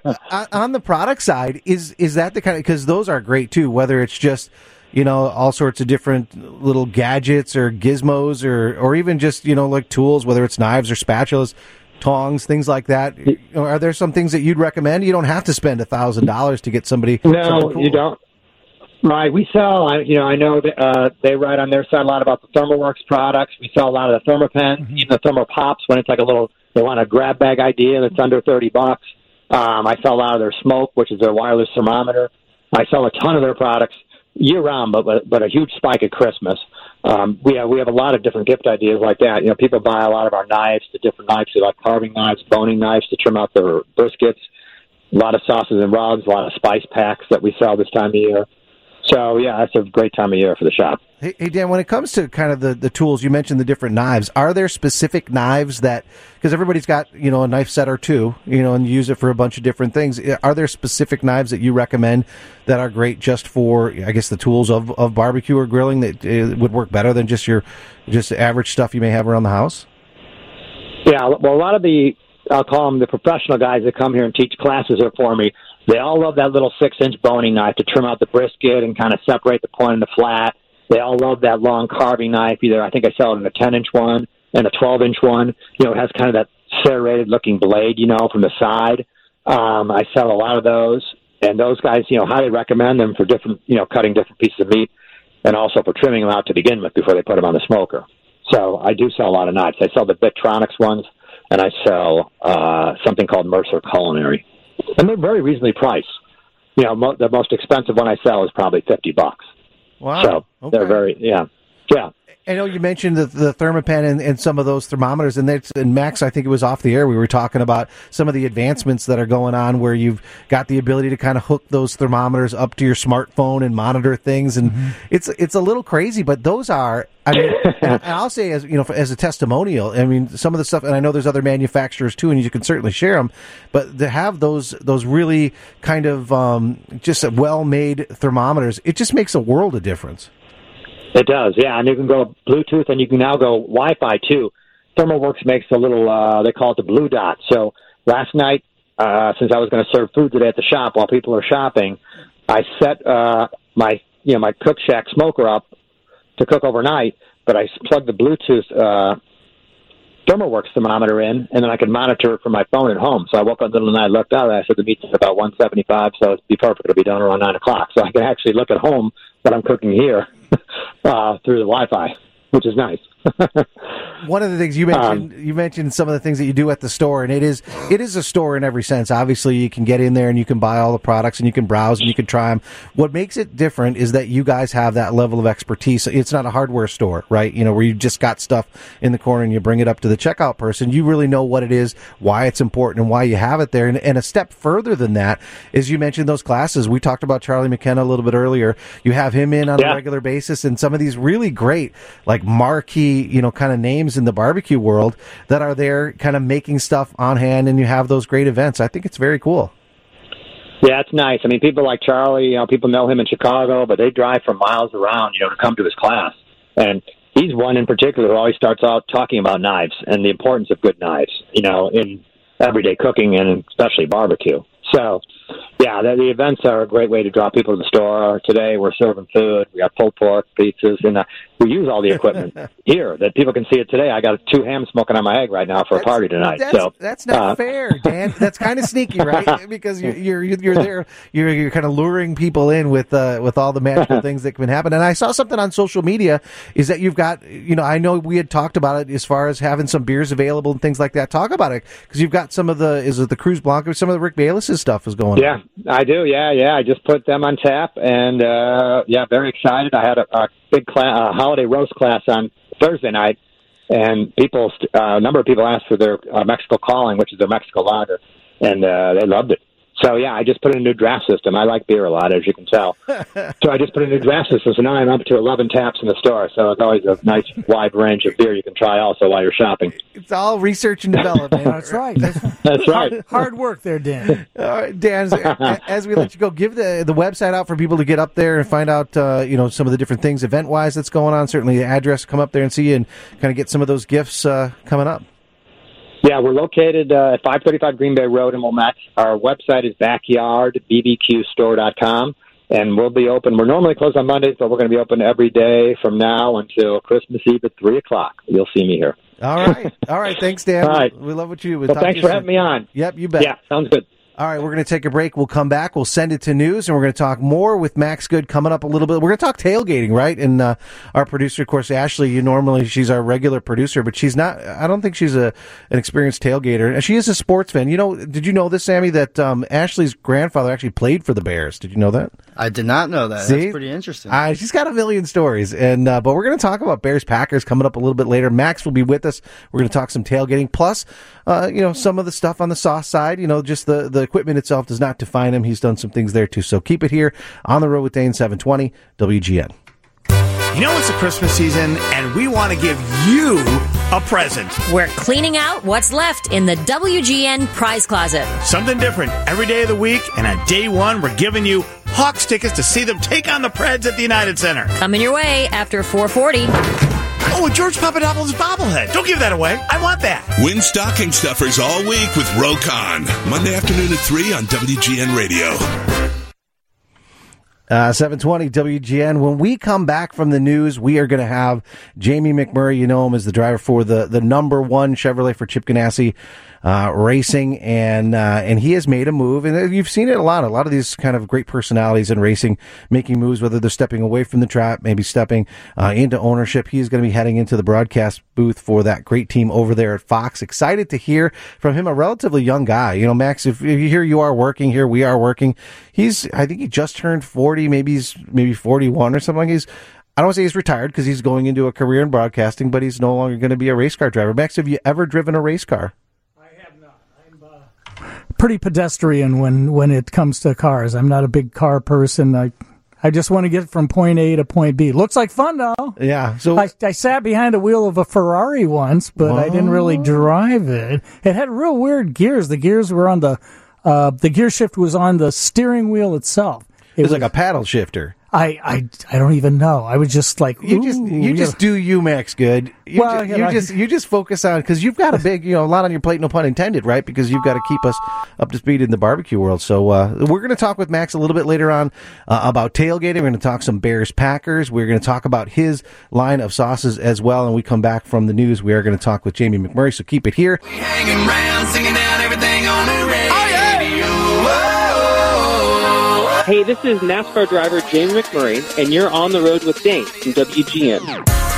on the product side, is is that the kind of, because those are great too, whether it's just, you know, all sorts of different little gadgets or gizmos or, or even just, you know, like tools, whether it's knives or spatulas, tongs, things like that. Are there some things that you'd recommend? You don't have to spend a thousand dollars to get somebody. No, cool. You don't. Right, we sell. I, you know, I know that uh, they write on their side a lot about the ThermoWorks products. We sell a lot of the ThermoPens, mm-hmm. even the ThermoPops when it's like a little. They want a grab bag idea that's under thirty bucks. Um, I sell a lot of their smoke, which is their wireless thermometer. I sell a ton of their products year round, but but, but a huge spike at Christmas. Um, we have we have a lot of different gift ideas like that. You know, people buy a lot of our knives, the different knives. They like carving knives, boning knives to trim out their briskets. A lot of sauces and rubs, a lot of spice packs that we sell this time of year. So, yeah, that's a great time of year for the shop. Hey, hey, Dan, when it comes to kind of the, the tools, you mentioned the different knives. Are there specific knives that, because everybody's got, you know, a knife set or two, you know, and you use it for a bunch of different things. Are there specific knives that you recommend that are great just for, I guess, the tools of, of barbecue or grilling that uh, would work better than just your just average stuff you may have around the house? Yeah, well, a lot of the, I'll call them the professional guys that come here and teach classes are for me. They all love that little six-inch boning knife to trim out the brisket and kind of separate the point and the flat. They all love that long carving knife. Either I think I sell it in a ten-inch one and a twelve-inch one. You know, it has kind of that serrated-looking blade, you know, from the side. Um, I sell a lot of those, and those guys, you know, highly recommend them for different, you know, cutting different pieces of meat and also for trimming them out to begin with before they put them on the smoker. So I do sell a lot of knives. I sell the Bitronix ones, and I sell uh, something called Mercer Culinary. And they're very reasonably priced. You know, mo- the most expensive one I sell is probably fifty bucks. Wow. So okay. They're very, yeah. Yeah. I know you mentioned the, the ThermoPen and, and some of those thermometers, and, that's, and Max, I think it was off the air, we were talking about some of the advancements that are going on where you've got the ability to kind of hook those thermometers up to your smartphone and monitor things, and mm-hmm. it's it's a little crazy, but those are, I mean, and I'll say as you know, as a testimonial, I mean, some of the stuff, and I know there's other manufacturers too, and you can certainly share them, but to have those those really kind of um, just well-made thermometers, it just makes a world of difference. It does, yeah, and you can go Bluetooth, and you can now go Wi-Fi, too. ThermoWorks makes a little, uh, they call it the Blue Dot. So last night, uh, since I was going to serve food today at the shop while people are shopping, I set uh, my, you know, my Cook Shack smoker up to cook overnight, but I plugged the Bluetooth uh, ThermoWorks thermometer in, and then I could monitor it from my phone at home. So I woke up in the middle of the night, looked out, and I said the meat's about one seventy-five, so it'd be perfect. It'll be done around nine o'clock. So I can actually look at home what I'm cooking here uh, through the Wi-Fi, which is nice. One of the things you mentioned, um, you mentioned some of the things that you do at the store, and it is it is a store in every sense. Obviously, you can get in there and you can buy all the products and you can browse and you can try them. What makes it different is that you guys have that level of expertise. It's not a hardware store, right? You know, where you just got stuff in the corner and you bring it up to the checkout person. You really know what it is, why it's important, and why you have it there. And, and a step further than that is you mentioned those classes. We talked about Charlie McKenna a little bit earlier. You have him in on yeah. a regular basis, and some of these really great, like marquee, you know, kind of names in the barbecue world that are there kind of making stuff on hand, and you have those great events. I think it's very cool. Yeah, it's nice. I mean, people like Charlie, you know, people know him in Chicago, but they drive from miles around, you know, to come to his class. And he's one in particular who always starts out talking about knives and the importance of good knives, you know, in everyday cooking and especially barbecue. So, yeah, the, the events are a great way to draw people to the store. Today we're serving food. We got pulled pork, pizzas, and uh, we use all the equipment here that people can see it today. I got two hams smoking on my egg right now for that's, a party tonight. That's, so that's not uh, fair, Dan. That's kind of sneaky, right? Because you're you're you're there, you're you're kind of luring people in with uh, with all the magical things that can happen. And I saw something on social media is that you've got, you know, I know we had talked about it as far as having some beers available and things like that. Talk about it, because you've got some of the is it the Cruz Blanca, some of the Rick Bayless's stuff is going yeah, on. Yeah, I do. Yeah, yeah. I just put them on tap, and uh, yeah, very excited. I had a, a big class, a holiday roast class on Thursday night, and people, uh, a number of people asked for their uh, Mexico Calling, which is their Mexico lager, and uh, they loved it. So, yeah, I just put in a new draft system. I like beer a lot, as you can tell. So I just put in a new draft system, so now I'm up to eleven taps in the store. So it's always a nice wide range of beer you can try also while you're shopping. It's all research and development. That's right. That's, That's right. hard, hard work there, Dan. All right, Dan, as, as we let you go, give the the website out for people to get up there and find out, uh, you know, some of the different things event-wise that's going on. Certainly the address, come up there and see you and kind of get some of those gifts uh, coming up. Yeah, we're located uh, at five thirty-five Green Bay Road in Wilmette. Our website is backyard b b q store dot com, and we'll be open. We're normally closed on Mondays, but we're going to be open every day from now until Christmas Eve at three o'clock. You'll see me here. All right. All right. Thanks, Dan. All right. We love what you do. Well, thanks for soon. having me on. Yep, you bet. Yeah, sounds good. All right, we're going to take a break. We'll come back. We'll send it to news, and we're going to talk more with Max Good coming up a little bit. We're going to talk tailgating, right? And uh, our producer, of course, Ashley, you normally, she's our regular producer, but she's not, I don't think she's a an experienced tailgater. And she is a sports fan. You know, did you know this, Sammy, that um, Ashley's grandfather actually played for the Bears? Did you know that? I did not know that. See? That's pretty interesting. Uh, she's got a million stories. and uh, But we're going to talk about Bears-Packers coming up a little bit later. Max will be with us. We're going to talk some tailgating. Plus, uh, you know, some of the stuff on the sauce side, you know, just the, the equipment itself does not define him. He's done some things there, too. So keep it here on the Road with Dane, seven twenty W G N. You know, it's the Christmas season, and we want to give you a present. We're cleaning out what's left in the W G N prize closet. Something different every day of the week, and on day one, we're giving you Hawks tickets to see them take on the Preds at the United Center. Coming your way after four forty. Oh, a George Papadopoulos bobblehead. Don't give that away. I want that. Win stocking stuffers all week with Rokon. Monday afternoon at three on W G N Radio. Uh, seven twenty W G N. When we come back from the news, we are going to have Jamie McMurray. You know him as the driver for the, the number one Chevrolet for Chip Ganassi uh, Racing, and uh, and he has made a move, and you've seen it a lot. A lot of these kind of great personalities in racing making moves, whether they're stepping away from the track, maybe stepping uh, into ownership. He's going to be heading into the broadcast booth for that great team over there at Fox. Excited to hear from him, a relatively young guy. You know, Max, if you here you are working, here we are working. He's, I think he just turned forty, maybe he's maybe forty-one or something. He's, I don't want to say he's retired because he's going into a career in broadcasting, but he's no longer going to be a race car driver. Max, have you ever driven a race car? Pretty pedestrian when, when it comes to cars. I'm not a big car person. I I just want to get from point A to point B. Looks like fun, though. Yeah. So I, I sat behind the wheel of a Ferrari once, but Whoa. I didn't really drive it. It had real weird gears. The gears were on the uh, the gear shift was on the steering wheel itself. It, it was like a paddle shifter. I, I, I don't even know. I was just like, you just you just do you, Max Good. You, well, ju- you, you know, just you just focus on, because you've got a big, you know, a lot on your plate, no pun intended, right? Because you've got to keep us up to speed in the barbecue world. So uh, we're going to talk with Max a little bit later on uh, about tailgating. We're going to talk some Bears Packers. We're going to talk about his line of sauces as well. And we come back from the news, we are going to talk with Jamie McMurray. So keep it here. Hanging around, singing down everything on the radio. Oh, yeah. Hey, this is NASCAR driver Jamie McMurray, and you're on the road with Dane from W G N.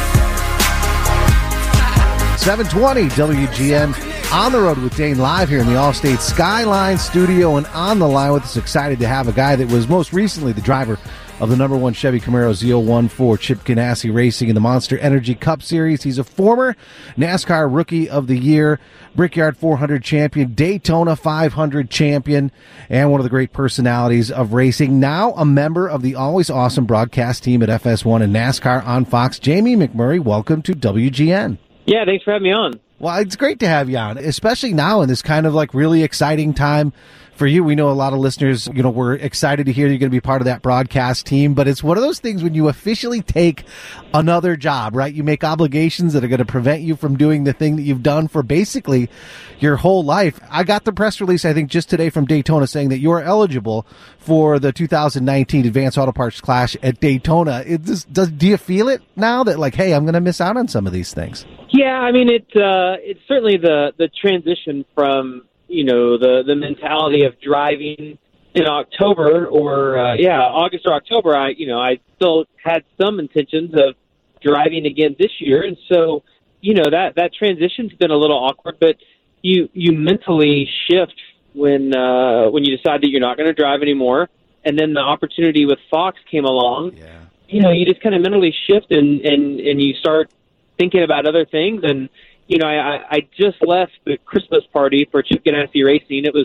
seven twenty W G N, on the road with Dane, live here in the Allstate Skyline studio, and on the line with us, excited to have a guy that was most recently the driver of the number one Chevy Camaro Z oh one for Chip Ganassi Racing in the Monster Energy Cup Series. He's a former NASCAR Rookie of the Year, Brickyard four hundred champion, Daytona five hundred champion, and one of the great personalities of racing. Now a member of the always awesome broadcast team at F S one and NASCAR on Fox. Jamie McMurray, welcome to W G N. Yeah, thanks for having me on. Well, it's great to have you on, especially now in this kind of like really exciting time for you. We know a lot of listeners, you know, we're excited to hear you're going to be part of that broadcast team, but it's one of those things when you officially take another job, right? You make obligations that are going to prevent you from doing the thing that you've done for basically your whole life. I got the press release, I think, just today from Daytona saying that you are eligible for the two thousand nineteen Advanced Auto Parts Clash at Daytona. It just, does, do you feel it now that like, hey, I'm going to miss out on some of these things? Yeah, I mean, it, uh, it's certainly the, the transition from, you know, the, the mentality of driving in October or, uh, yeah, August or October. I, you know, I still had some intentions of driving again this year. And so, you know, that, that transition's been a little awkward, but you, you mentally shift when, uh, when you decide that you're not going to drive anymore. And then the opportunity with Fox came along. Yeah. You know, you just kind of mentally shift and, and, and you start thinking about other things. And, you know, I, I just left the Christmas party for Chip Ganassi Racing. It was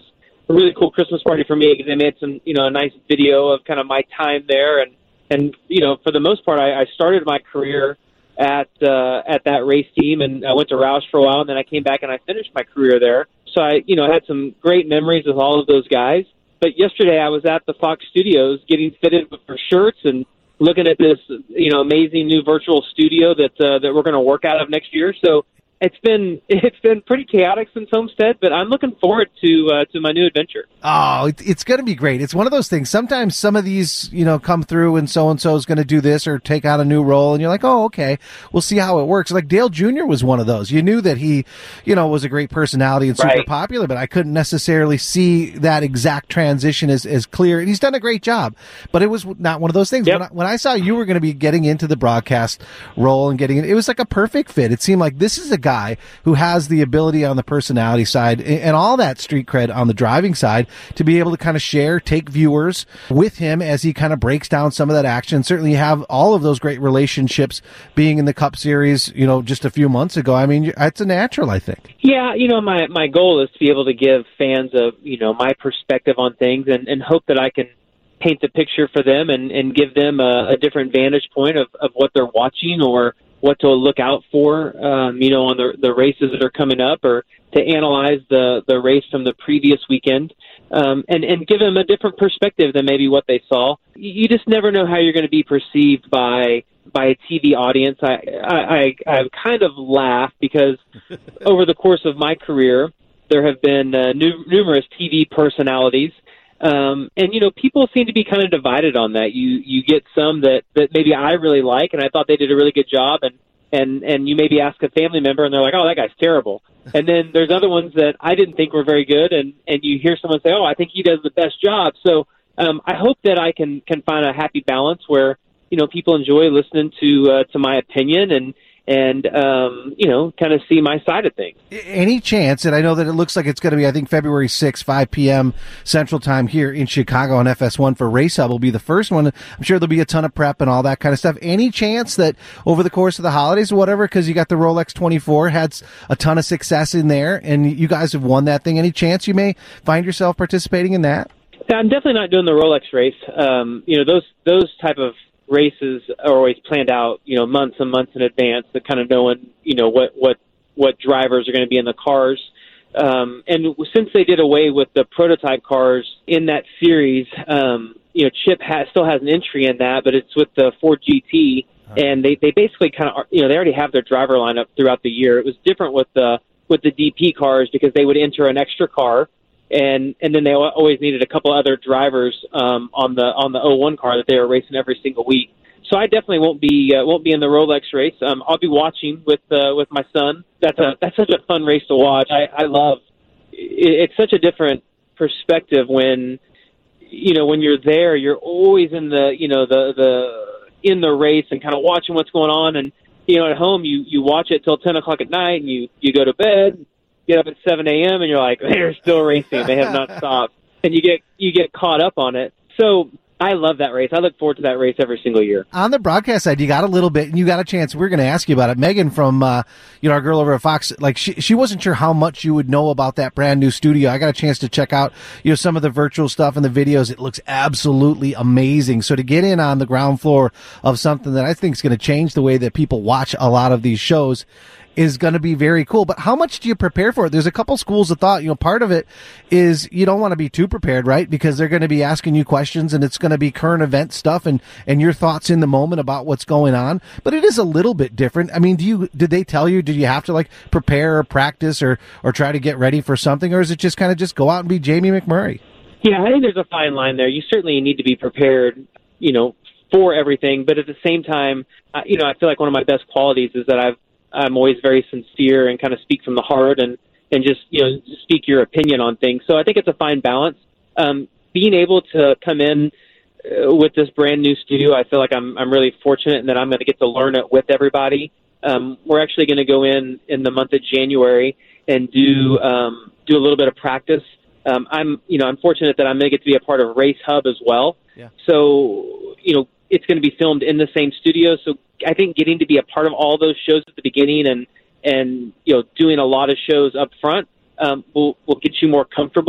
a really cool Christmas party for me because they made some, you know, a nice video of kind of my time there. And, and you know, for the most part, I, I started my career at uh, at that race team, and I went to Roush for a while, and then I came back and I finished my career there. So I, you know, had some great memories with all of those guys. But yesterday I was at the Fox Studios getting fitted for shirts and looking at this, you know, amazing new virtual studio that uh, that we're going to work out of next year. So it's been it's been pretty chaotic since Homestead, but I'm looking forward to uh, to my new adventure. Oh, it, it's going to be great. It's one of those things. Sometimes some of these, you know, come through and so-and-so is going to do this or take on a new role, and you're like, oh, okay, we'll see how it works. Like Dale Junior was one of those. You knew that he, you know, was a great personality and super Right. popular, but I couldn't necessarily see that exact transition as, as clear. And he's done a great job, but it was not one of those things. Yep. When, I, when I saw you were going to be getting into the broadcast role and getting it, it was like a perfect fit. It seemed like this is a guy who has the ability on the personality side and, and all that street cred on the driving side to be able to kind of share, take viewers with him as he kind of breaks down some of that action. Certainly you have all of those great relationships being in the Cup Series, you know, just a few months ago. I mean, it's a natural, I think. Yeah, you know, my, my goal is to be able to give fans a, you know, my perspective on things and, and hope that I can paint the picture for them and, and give them a, a different vantage point of, of what they're watching or what to look out for, um, you know, on the the races that are coming up, or to analyze the, the race from the previous weekend, um, and, and give them a different perspective than maybe what they saw. You just never know how you're going to be perceived by by a T V audience. I, I, I, I kind of laugh because over the course of my career, there have been uh, nu- numerous T V personalities. Um, and, you know, people seem to be kind of divided on that. You you get some that, that maybe I really like, and I thought they did a really good job, and, and, and you maybe ask a family member, and they're like, oh, that guy's terrible. And then there's other ones that I didn't think were very good, and, and you hear someone say, oh, I think he does the best job. So um, I hope that I can, can find a happy balance where, you know, people enjoy listening to uh, to my opinion and, and um, you know, kind of see my side of things. Any chance, and I know that it looks like it's going to be, I think, February sixth, five p.m. Central Time here in Chicago on F S one for Race Hub will be the first one. I'm sure there'll be a ton of prep and all that kind of stuff. Any chance that over the course of the holidays or whatever, because you got the Rolex twenty-four, had a ton of success in there, and you guys have won that thing, any chance you may find yourself participating in that? Yeah, I'm definitely not doing the Rolex race. Um, you know, those those type of races are always planned out, you know, months and months in advance, that kind of knowing, you know, what, what, what drivers are going to be in the cars. Um, and since they did away with the prototype cars in that series, um, you know, Chip has, still has an entry in that, but it's with the Ford G T, and they, they basically kind of, you know, they already have their driver lineup throughout the year. It was different with the, with the D P cars because they would enter an extra car. And and then they always needed a couple other drivers um, on the on the oh one car that they were racing every single week. So I definitely won't be uh, won't be in the Rolex race. Um, I'll be watching with uh, with my son. That's a that's such a fun race to watch. I, I love it, it's such a different perspective when you know when you're there. You're always in the you know the the in the race and kind of watching what's going on. And you know at home you you watch it till ten o'clock at night and you you go to bed. Get up at seven a.m. and you're like, they're still racing. They have not stopped. And you get you get caught up on it. So I love that race. I look forward to that race every single year. On the broadcast side, you got a little bit, and you got a chance. We're going to ask you about it. Megan from, uh, you know, our girl over at Fox, like she she wasn't sure how much you would know about that brand new studio. I got a chance to check out, you know, some of the virtual stuff and the videos. It looks absolutely amazing. So to get in on the ground floor of something that I think is going to change the way that people watch a lot of these shows is going to be very cool. But how much do you prepare for it? There's a couple schools of thought. You know, part of it is you don't want to be too prepared, right? Because they're going to be asking you questions, and it's going to be current event stuff and, and your thoughts in the moment about what's going on. But it is a little bit different. I mean, do you, did they tell you, did you have to like prepare or practice or, or try to get ready for something? Or is it just kind of just go out and be Jamie McMurray? Yeah, I think there's a fine line there. You certainly need to be prepared, you know, for everything. But at the same time, uh, you know, I feel like one of my best qualities is that I've, I'm always very sincere and kind of speak from the heart and, and just, you know, speak your opinion on things. So I think it's a fine balance. Um, being able to come in uh, with this brand new studio, I feel like I'm, I'm really fortunate in that I'm going to get to learn it with everybody. Um, we're actually going to go in in the month of January and do, um, do a little bit of practice. Um, I'm, you know, I'm fortunate that I'm going to get to be a part of Race Hub as well. Yeah. So, you know, it's going to be filmed in the same studio. So I think getting to be a part of all those shows at the beginning and, and, you know, doing a lot of shows up front, um, will, will get you more comfortable.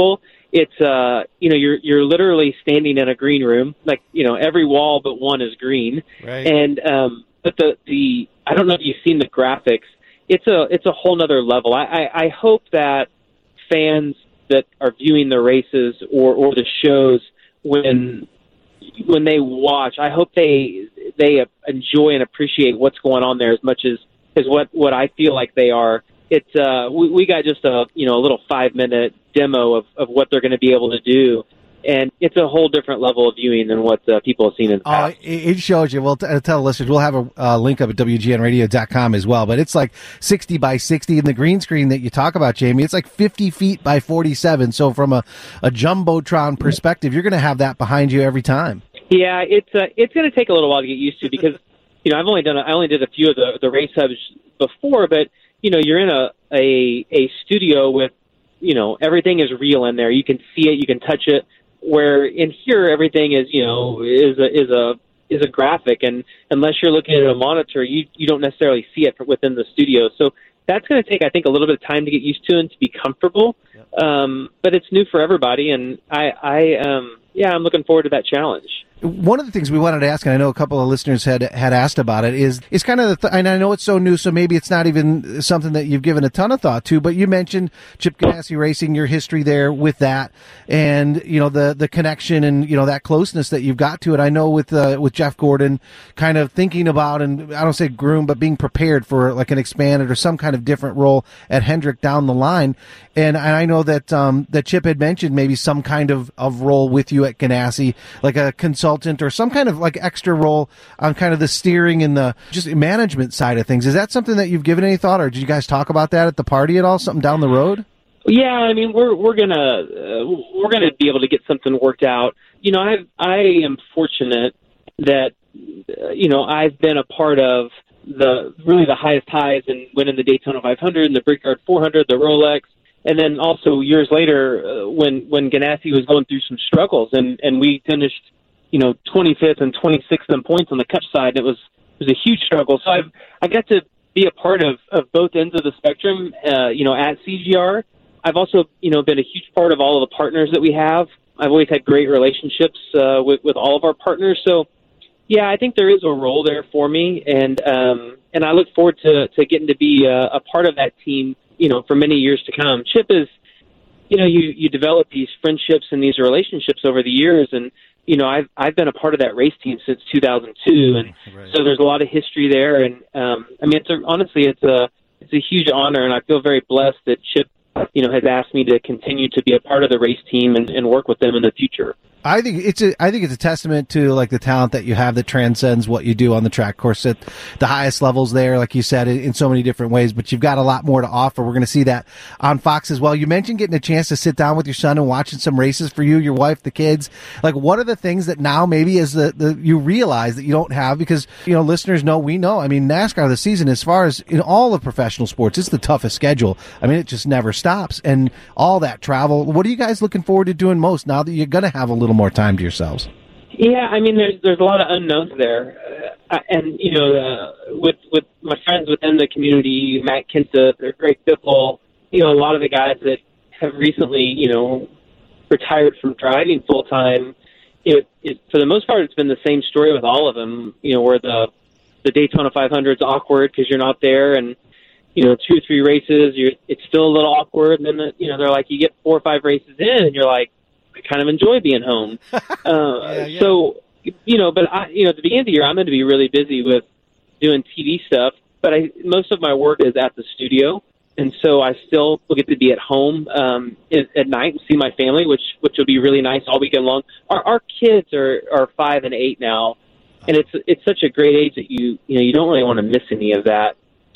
it's uh, you know, you're you're literally standing in a green room, like you know, every wall but one is green, right. and um, but the the I don't know if you've seen the graphics. It's a it's a whole nother level. I, I, I hope that fans that are viewing the races or, or the shows when when they watch, I hope they they enjoy and appreciate what's going on there as much as, as what, what I feel like they are. It's uh we, we got just a you know a little five minute demo of, of what they're going to be able to do. And it's a whole different level of viewing than what uh, people have seen in the past. Oh, it shows you. We'll t- tell the listeners. We'll have a uh, link up at W G N radio dot com as well. But it's like sixty by sixty. And the green screen that you talk about, Jamie, it's like fifty feet by forty-seven. So from a, a Jumbotron perspective, you're going to have that behind you every time. Yeah, it's uh, it's going to take a little while to get used to because, you know, I've only done a, I only did a few of the, the race hubs before. But, you know, you're in a, a, a studio with, you know, everything is real in there. You can see it. You can touch it. Where in here everything is you know is a is a is a graphic, and unless you're looking at a monitor, you you don't necessarily see it within the studio. So that's going to take, I think, a little bit of time to get used to and to be comfortable. Yep. Um, but it's new for everybody, and I I um yeah I'm looking forward to that challenge. One of the things we wanted to ask, and I know a couple of listeners had had asked about it, is is kind of the, th- and I know it's so new, so maybe it's not even something that you've given a ton of thought to, but you mentioned Chip Ganassi Racing, your history there with that, and, you know, the, the connection and, you know, that closeness that you've got to it. I know with, uh, with Jeff Gordon kind of thinking about, and I don't say groom, but being prepared for like an expanded or some kind of different role at Hendrick down the line. And, and I know that, um, that Chip had mentioned maybe some kind of, of role with you at Ganassi, like a consultant or some kind of like extra role on kind of the steering and the just management side of things. Is that something that you've given any thought, or did you guys talk about that at the party at all? Something down the road? Yeah, I mean, we're we're gonna uh, we're gonna be able to get something worked out. You know, I I am fortunate that uh, you know I've been a part of the really the highest highs and winning the Daytona five hundred and the Brickyard four hundred, the Rolex. And then also years later, uh, when when Ganassi was going through some struggles, and, and we finished, you know, twenty-fifth and twenty-sixth in points on the Cup side, it was it was a huge struggle. So I've I got to be a part of, of both ends of the spectrum. Uh, you know, at C G R, I've also you know been a huge part of all of the partners that we have. I've always had great relationships uh, with with all of our partners. So yeah, I think there is a role there for me, and um, and I look forward to to getting to be a, a part of that team, you know, for many years to come. Chip is, you know, you, you develop these friendships and these relationships over the years. And, you know, I've, I've been a part of that race team since two thousand two. And right. So there's a lot of history there. And, um, I mean, it's a, honestly, it's a, it's a huge honor. And I feel very blessed that Chip, you know, has asked me to continue to be a part of the race team and, and work with them in the future. I think it's a I think it's a testament to like the talent that you have that transcends what you do on the track. Of course, at the highest levels there, like you said, in so many different ways, but you've got a lot more to offer. We're going to see that on Fox as well. You mentioned getting a chance to sit down with your son and watching some races for you, your wife, the kids. Like, what are the things that now maybe as the, the you realize that you don't have? Because, you know, listeners know, we know, I mean, NASCAR, the season, as far as in all of professional sports, it's the toughest schedule. I mean, it just never stops. And all that travel. What are you guys looking forward to doing most now that you're going to have a little more time to yourselves? Yeah, I mean, there's there's a lot of unknowns there, uh, and you know, uh, with with my friends within the community, Matt Kenseth, or Greg Biffle, you know, a lot of the guys that have recently, you know, retired from driving full time. It, it for the most part, it's been the same story with all of them. You know, where the the Daytona five hundred is awkward because you're not there, and you know, two or three races, you're it's still a little awkward, and then the, you know, they're like, you get four or five races in, and you're like, I kind of enjoy being home. Uh, yeah, yeah. So, you know, but I, you know, at the beginning of the year, I'm going to be really busy with doing T V stuff, but I, most of my work is at the studio. And so I still will get to be at home, um, at, at night and see my family, which, which will be really nice all weekend long. Our, our kids are, are five and eight now. And it's, it's such a great age that you, you know, you don't really want to miss any of that.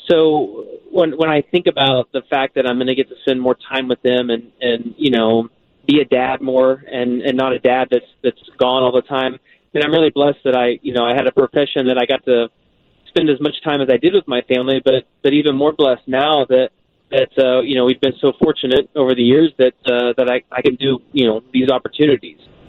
So when, when I think about the fact that I'm going to get to spend more time with them and, and, you know, be a dad more and, and not a dad that's that's gone all the time. And I'm really blessed that I, you know, I had a profession that I got to spend as much time as I did with my family, but but even more blessed now that that uh, you know, we've been so fortunate over the years that uh, that I, I can do, you know, these opportunities.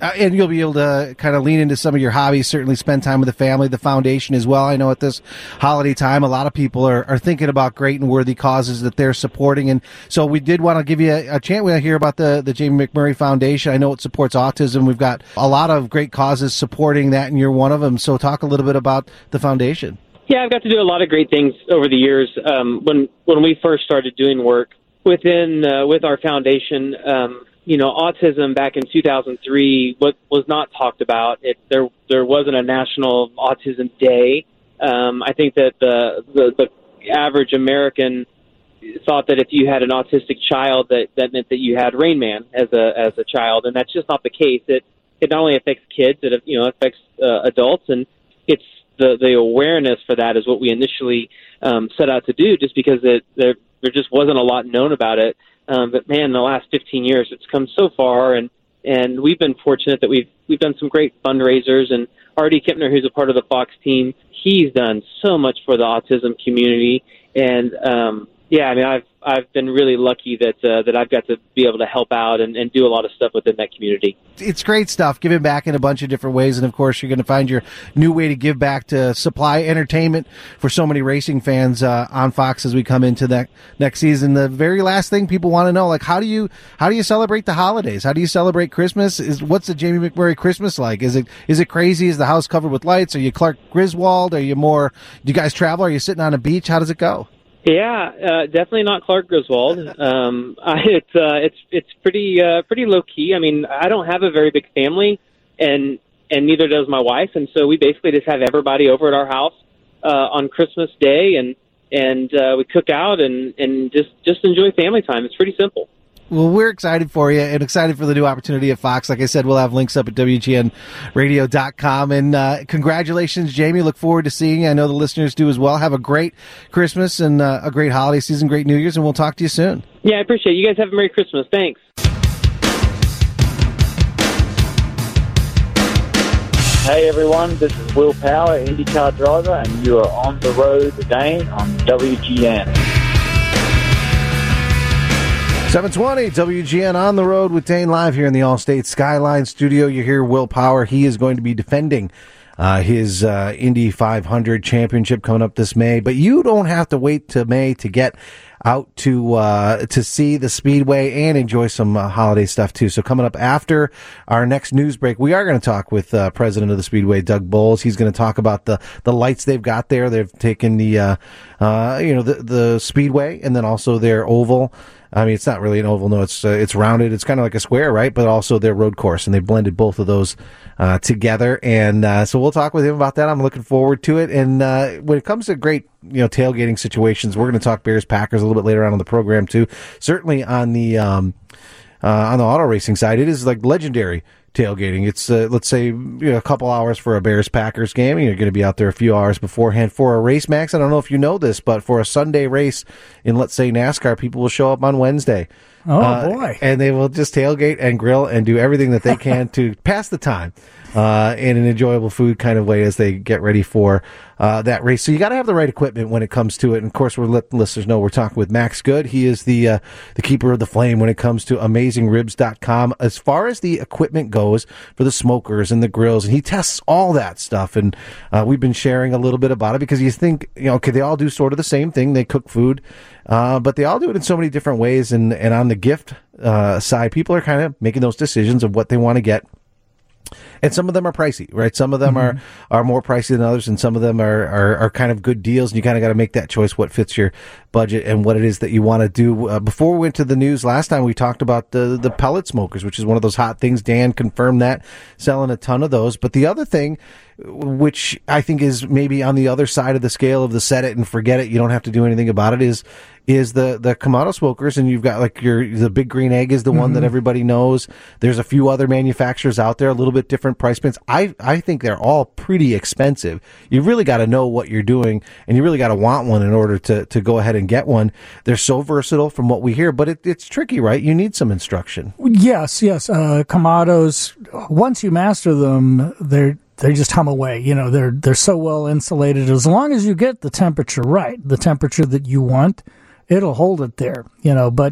Uh, and you'll be able to kind of lean into some of your hobbies, certainly spend time with the family, the foundation as well. I know at this holiday time, a lot of people are, are thinking about great and worthy causes that they're supporting. And so we did want to give you a, a chance. We want to hear about the, the Jamie McMurray Foundation. I know it supports autism. We've got a lot of great causes supporting that, and you're one of them. So talk a little bit about the foundation. Yeah, I've got to do a lot of great things over the years. Um, when when we first started doing work within uh, with our foundation, um, you know, autism back in two thousand three was, was not talked about. It, there there wasn't a national autism day. Um, I think that the, the the average American thought that if you had an autistic child, that, that meant that you had Rain Man as a as a child, and that's just not the case. It it not only affects kids, it you know affects uh, adults, and it's the the awareness for that is what we initially um, set out to do. Just because it there there just wasn't a lot known about it. Um, but man, in the last fifteen years, it's come so far, and, and we've been fortunate that we've we've done some great fundraisers. And Artie Kipner, who's a part of the Fox team, he's done so much for the autism community. And um, yeah, I mean, I've I've been really lucky that uh, that I've got to be able to help out and, and do a lot of stuff within that community. It's great stuff, giving back in a bunch of different ways. And, of course, you're going to find your new way to give back to supply entertainment for so many racing fans uh, on Fox as we come into that next season. The very last thing people want to know, like, how do you how do you celebrate the holidays? How do you celebrate Christmas? Is What's the Jamie McMurray Christmas like? Is it is it crazy? Is the house covered with lights? Are you Clark Griswold? Are you more – do you guys travel? Are you sitting on a beach? How does it go? Yeah, uh, definitely not Clark Griswold. Um, I, it's uh, it's it's pretty uh, pretty low key. I mean, I don't have a very big family, and and neither does my wife, and so we basically just have everybody over at our house uh, on Christmas Day, and and uh, we cook out and, and just just enjoy family time. It's pretty simple. Well, we're excited for you and excited for the new opportunity at Fox. Like I said, we'll have links up at W G N radio dot com. And uh, congratulations, Jamie. Look forward to seeing you. I know the listeners do as well. Have a great Christmas and uh, a great holiday season, great New Year's, and we'll talk to you soon. Yeah, I appreciate it. You guys have a Merry Christmas. Thanks. Hey, everyone. This is Will Power, IndyCar driver, and you are on the road with Dane on W G N. seven twenty W G N on the road with Dane live here in the Allstate Skyline studio. You hear Will Power. He is going to be defending uh, his uh, Indy five hundred championship coming up this May. But you don't have to wait to May to get out to uh, to see the Speedway and enjoy some uh, holiday stuff too. So coming up after our next news break, we are going to talk with uh, President of the Speedway, Doug Bowles. He's going to talk about the, the lights they've got there. They've taken the uh, uh, you know the the Speedway and then also their oval. I mean, it's not really an oval. No, it's uh, it's rounded. It's kind of like a square, right? But also their road course, and they blended both of those uh, together. And uh, so we'll talk with him about that. I'm looking forward to it. And uh, when it comes to great, you know, tailgating situations, we're going to talk Bears Packers a little bit later on in the program too. Certainly on the um, uh, on the auto racing side, it is like legendary tailgating. It's uh, let's say you know, a couple hours for a Bears Packers game. You're going to be out there a few hours beforehand for a race, Max. I don't know if you know this, but for a Sunday race in, let's say, NASCAR, people will show up on Wednesday. Oh uh, boy! And they will just tailgate and grill and do everything that they can to pass the time uh, in an enjoyable food kind of way as they get ready for uh, that race. So you got to have the right equipment when it comes to it. And of course, we're letting listeners know we're talking with Max Good. He is the uh, the keeper of the flame when it comes to amazing ribs dot com. As far as the equipment goes for the smokers and the grills, and he tests all that stuff. And uh, we've been sharing a little bit about it because you think, you know, okay, they all do sort of the same thing. They cook food, uh, but they all do it in so many different ways. And, and on the gift uh, side, people are kind of making those decisions of what they want to get. And some of them are pricey, right? Some of them mm-hmm. are, are more pricey than others, and some of them are, are, are kind of good deals, and you kind of got to make that choice, what fits your budget and what it is that you want to do. Uh, before we went to the news last time, we talked about the, the pellet smokers, which is one of those hot things. Dan confirmed that, selling a ton of those. But the other thing, which I think is maybe on the other side of the scale of the set it and forget it, you don't have to do anything about it, is is the, the Kamado smokers. And you've got like your, the Big Green Egg is the mm-hmm. one that everybody knows. There's a few other manufacturers out there, a little bit different price points. I, I think they're all pretty expensive. You really got to know what you're doing, and you really got to want one in order to, to go ahead and get one. They're so versatile from what we hear, but it, it's tricky, right? You need some instruction. Yes, yes. Uh, Kamados, once you master them, they're, they just hum away. You know, they're, they're so well insulated. As long as you get the temperature right, the temperature that you want, it'll hold it there, you know, but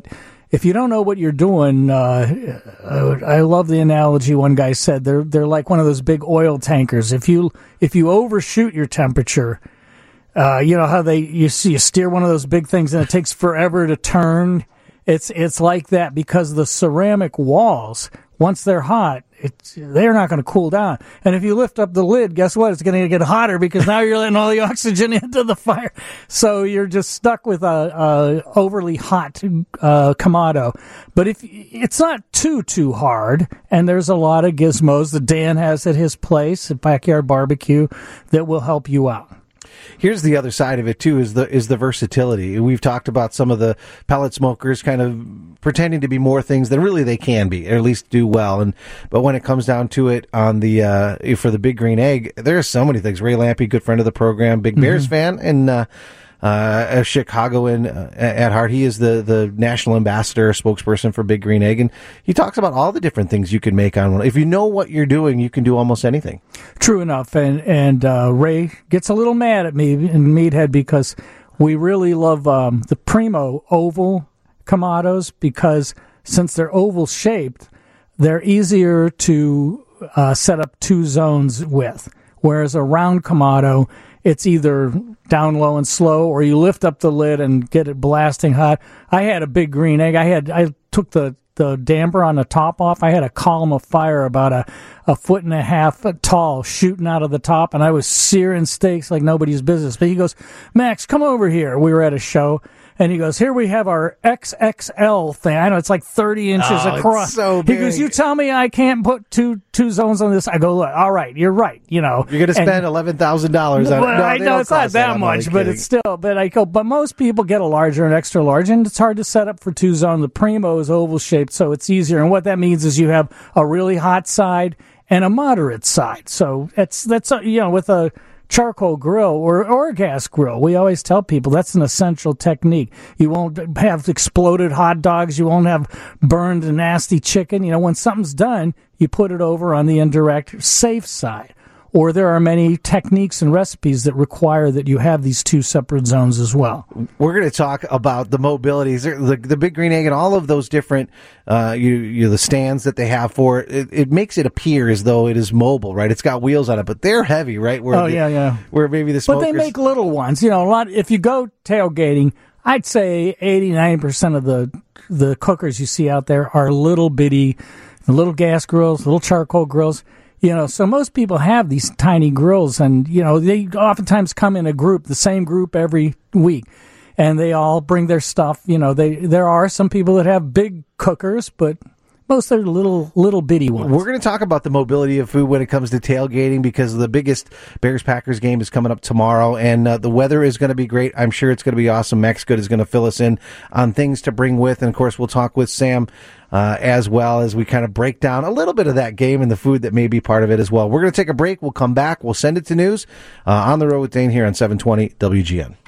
if you don't know what you're doing, uh, I love the analogy one guy said. They're they're like one of those big oil tankers. If you if you overshoot your temperature, uh, you know how they you see you steer one of those big things and it takes forever to turn. It's it's like that because the ceramic walls, once they're hot, it's, they're not going to cool down. And if you lift up the lid, guess what? It's going to get hotter because now you're letting all the oxygen into the fire. So you're just stuck with a, a overly hot uh, Kamado. But if it's not too, too hard, and there's a lot of gizmos that Dan has at his place, at Backyard Barbecue, that will help you out. Here's the other side of it too: is the is the versatility. We've talked about some of the pellet smokers kind of pretending to be more things than really they can be, or at least do well. And but when it comes down to it, on the uh, for the Big Green Egg, there are so many things. Ray Lampe, good friend of the program, big Bears mm-hmm. fan, and uh, uh, a Chicagoan uh, at heart. He is the the national ambassador, spokesperson for Big Green Egg, and he talks about all the different things you can make on one. If you know what you're doing, you can do almost anything. True enough, and and uh, Ray gets a little mad at me in Meathead because we really love um, the Primo oval Kamados because since they're oval shaped, they're easier to uh, set up two zones with. Whereas a round Kamado, it's either down low and slow, or you lift up the lid and get it blasting hot. I had a Big Green Egg. I had I took the. the damper on the top off. I had a column of fire about a, a foot and a half tall shooting out of the top, and I was searing steaks like nobody's business. But he goes, Max, come over here. We were at a show, and he goes, here we have our X X L thing. I know it's like thirty inches oh, across. It's so big. He goes, you tell me I can't put two two zones on this? I go, look, all right, you're right. You know, you're going to spend eleven thousand dollars on well, it. No, I know it's not that, that much, but it's still. But I go, but most people get a larger and extra large, and it's hard to set up for two zone. The Primo is oval shaped, so it's easier. And what that means is you have a really hot side and a moderate side. So it's that's a, you know, with a charcoal grill or, or a gas grill, we always tell people that's an essential technique. You won't have exploded hot dogs. You won't have burned nasty chicken. You know, when something's done, you put it over on the indirect safe side. Or there are many techniques and recipes that require that you have these two separate zones as well. We're going to talk about the mobilities, the, the Big Green Egg, and all of those different, uh, you, you the stands that they have for it. it. It makes it appear as though it is mobile, right? It's got wheels on it, but they're heavy, right? Where oh the, yeah, yeah. Where maybe the smokers... But they make little ones. You know, a lot. If you go tailgating, I'd say eighty-nine percent of the the cookers you see out there are little bitty, little gas grills, little charcoal grills. You know, so most people have these tiny grills, and, you know, they oftentimes come in a group, the same group every week, and they all bring their stuff. You know, they there are some people that have big cookers, but most are little, little bitty ones. We're going to talk about the mobility of food when it comes to tailgating because the biggest Bears-Packers game is coming up tomorrow, and uh, the weather is going to be great. I'm sure it's going to be awesome. Max Good is going to fill us in on things to bring with, and, of course, we'll talk with Sam Uh, as well as we kind of break down a little bit of that game and the food that may be part of it as well. We're going to take a break. We'll come back. We'll send it to news uh, on the road with Dane here on seven twenty W G N.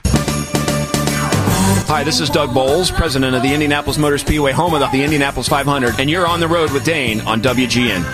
Hi, this is Doug Bowles, president of the Indianapolis Motor Speedway, home of the Indianapolis five hundred, and you're on the road with Dane on W G N.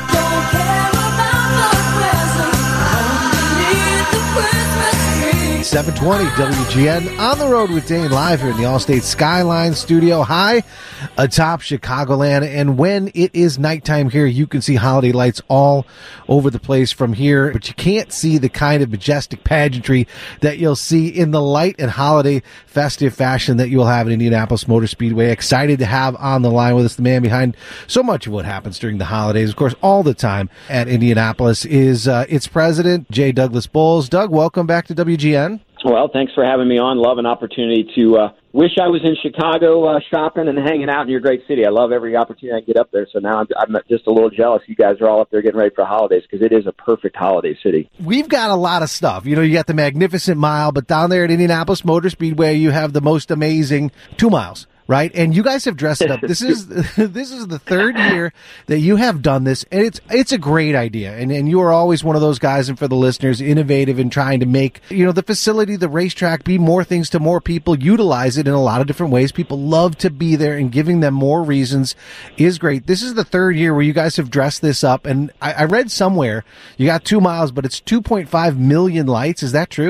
seven twenty W G N on the road with Dane, live here in the Allstate Skyline Studio, high atop Chicagoland. And when it is nighttime here, you can see holiday lights all over the place from here, but you can't see the kind of majestic pageantry that you'll see in the light and holiday festive fashion that you'll have at Indianapolis Motor Speedway. Excited to have on the line with us the man behind so much of what happens during the holidays, of course, all the time at Indianapolis, is uh, its president, J. Douglas Bowles. Doug, welcome back to W G N. Well, thanks for having me on. Love an opportunity to uh, wish I was in Chicago uh, shopping and hanging out in your great city. I love every opportunity I get up there. So now I'm, I'm just a little jealous. You guys are all up there getting ready for holidays because it is a perfect holiday city. We've got a lot of stuff. You know, you got the Magnificent Mile, but down there at Indianapolis Motor Speedway, you have the most amazing two miles. Right, and you guys have dressed it up. This is this is the third year that you have done this, and it's it's a great idea. And and you are always one of those guys, and for the listeners, innovative in trying to make, you know, the facility, the racetrack, be more things to more people. Utilize it in a lot of different ways. People love to be there, and giving them more reasons is great. This is the third year where you guys have dressed this up, and I, I read somewhere you got two miles, but it's two point five million lights. Is that true?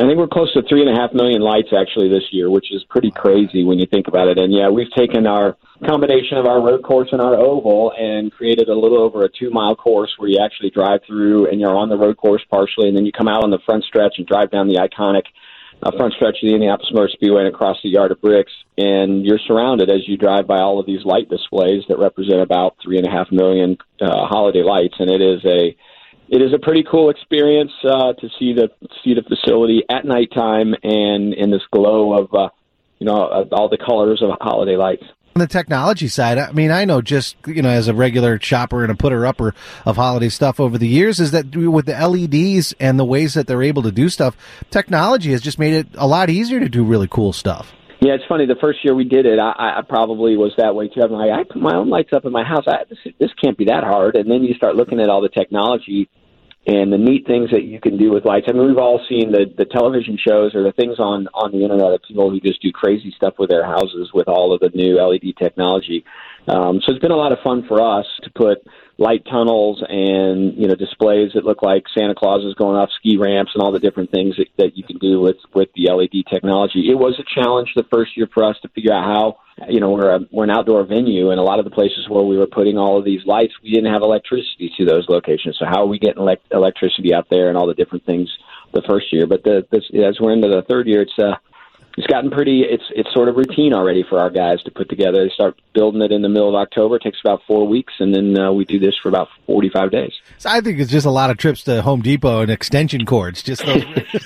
I think we're close to three and a half million lights actually this year, which is pretty crazy when you think about it. And yeah, we've taken our combination of our road course and our oval and created a little over a two mile course where you actually drive through and you're on the road course partially, and then you come out on the front stretch and drive down the iconic uh, front stretch of the Indianapolis Motor Speedway and across the yard of bricks. And you're surrounded as you drive by all of these light displays that represent about three and a half million uh, holiday lights. And it is a It is a pretty cool experience uh, to see the see the facility at nighttime and in this glow of uh, you know uh, all the colors of holiday lights. On the technology side, I mean, I know just, you know, as a regular shopper and a putter-upper of holiday stuff over the years, is that with the L E Ds and the ways that they're able to do stuff, technology has just made it a lot easier to do really cool stuff. Yeah, it's funny. The first year we did it, I, I probably was that way too. I'm like, I put my own lights up in my house. I, this, this can't be that hard. And then you start looking at all the technology and the neat things that you can do with lights. I mean, we've all seen the, the television shows or the things on, on the internet of people who just do crazy stuff with their houses with all of the new L E D technology. Um, so it's been a lot of fun for us to put light tunnels and, you know, displays that look like Santa Claus is going off ski ramps and all the different things that, that you can do with, with the L E D technology. It was a challenge the first year for us to figure out how, you know, we're, a, we're an outdoor venue, and a lot of the places where we were putting all of these lights, we didn't have electricity to those locations. So how are we getting elect- electricity out there and all the different things the first year? But the, this, as we're into the third year, it's uh, it's gotten pretty, it's it's sort of routine already for our guys to put together. They start building it in the middle of October. It takes about four weeks, and then uh, we do this for about forty-five days. So I think it's just a lot of trips to Home Depot and extension cords. Just those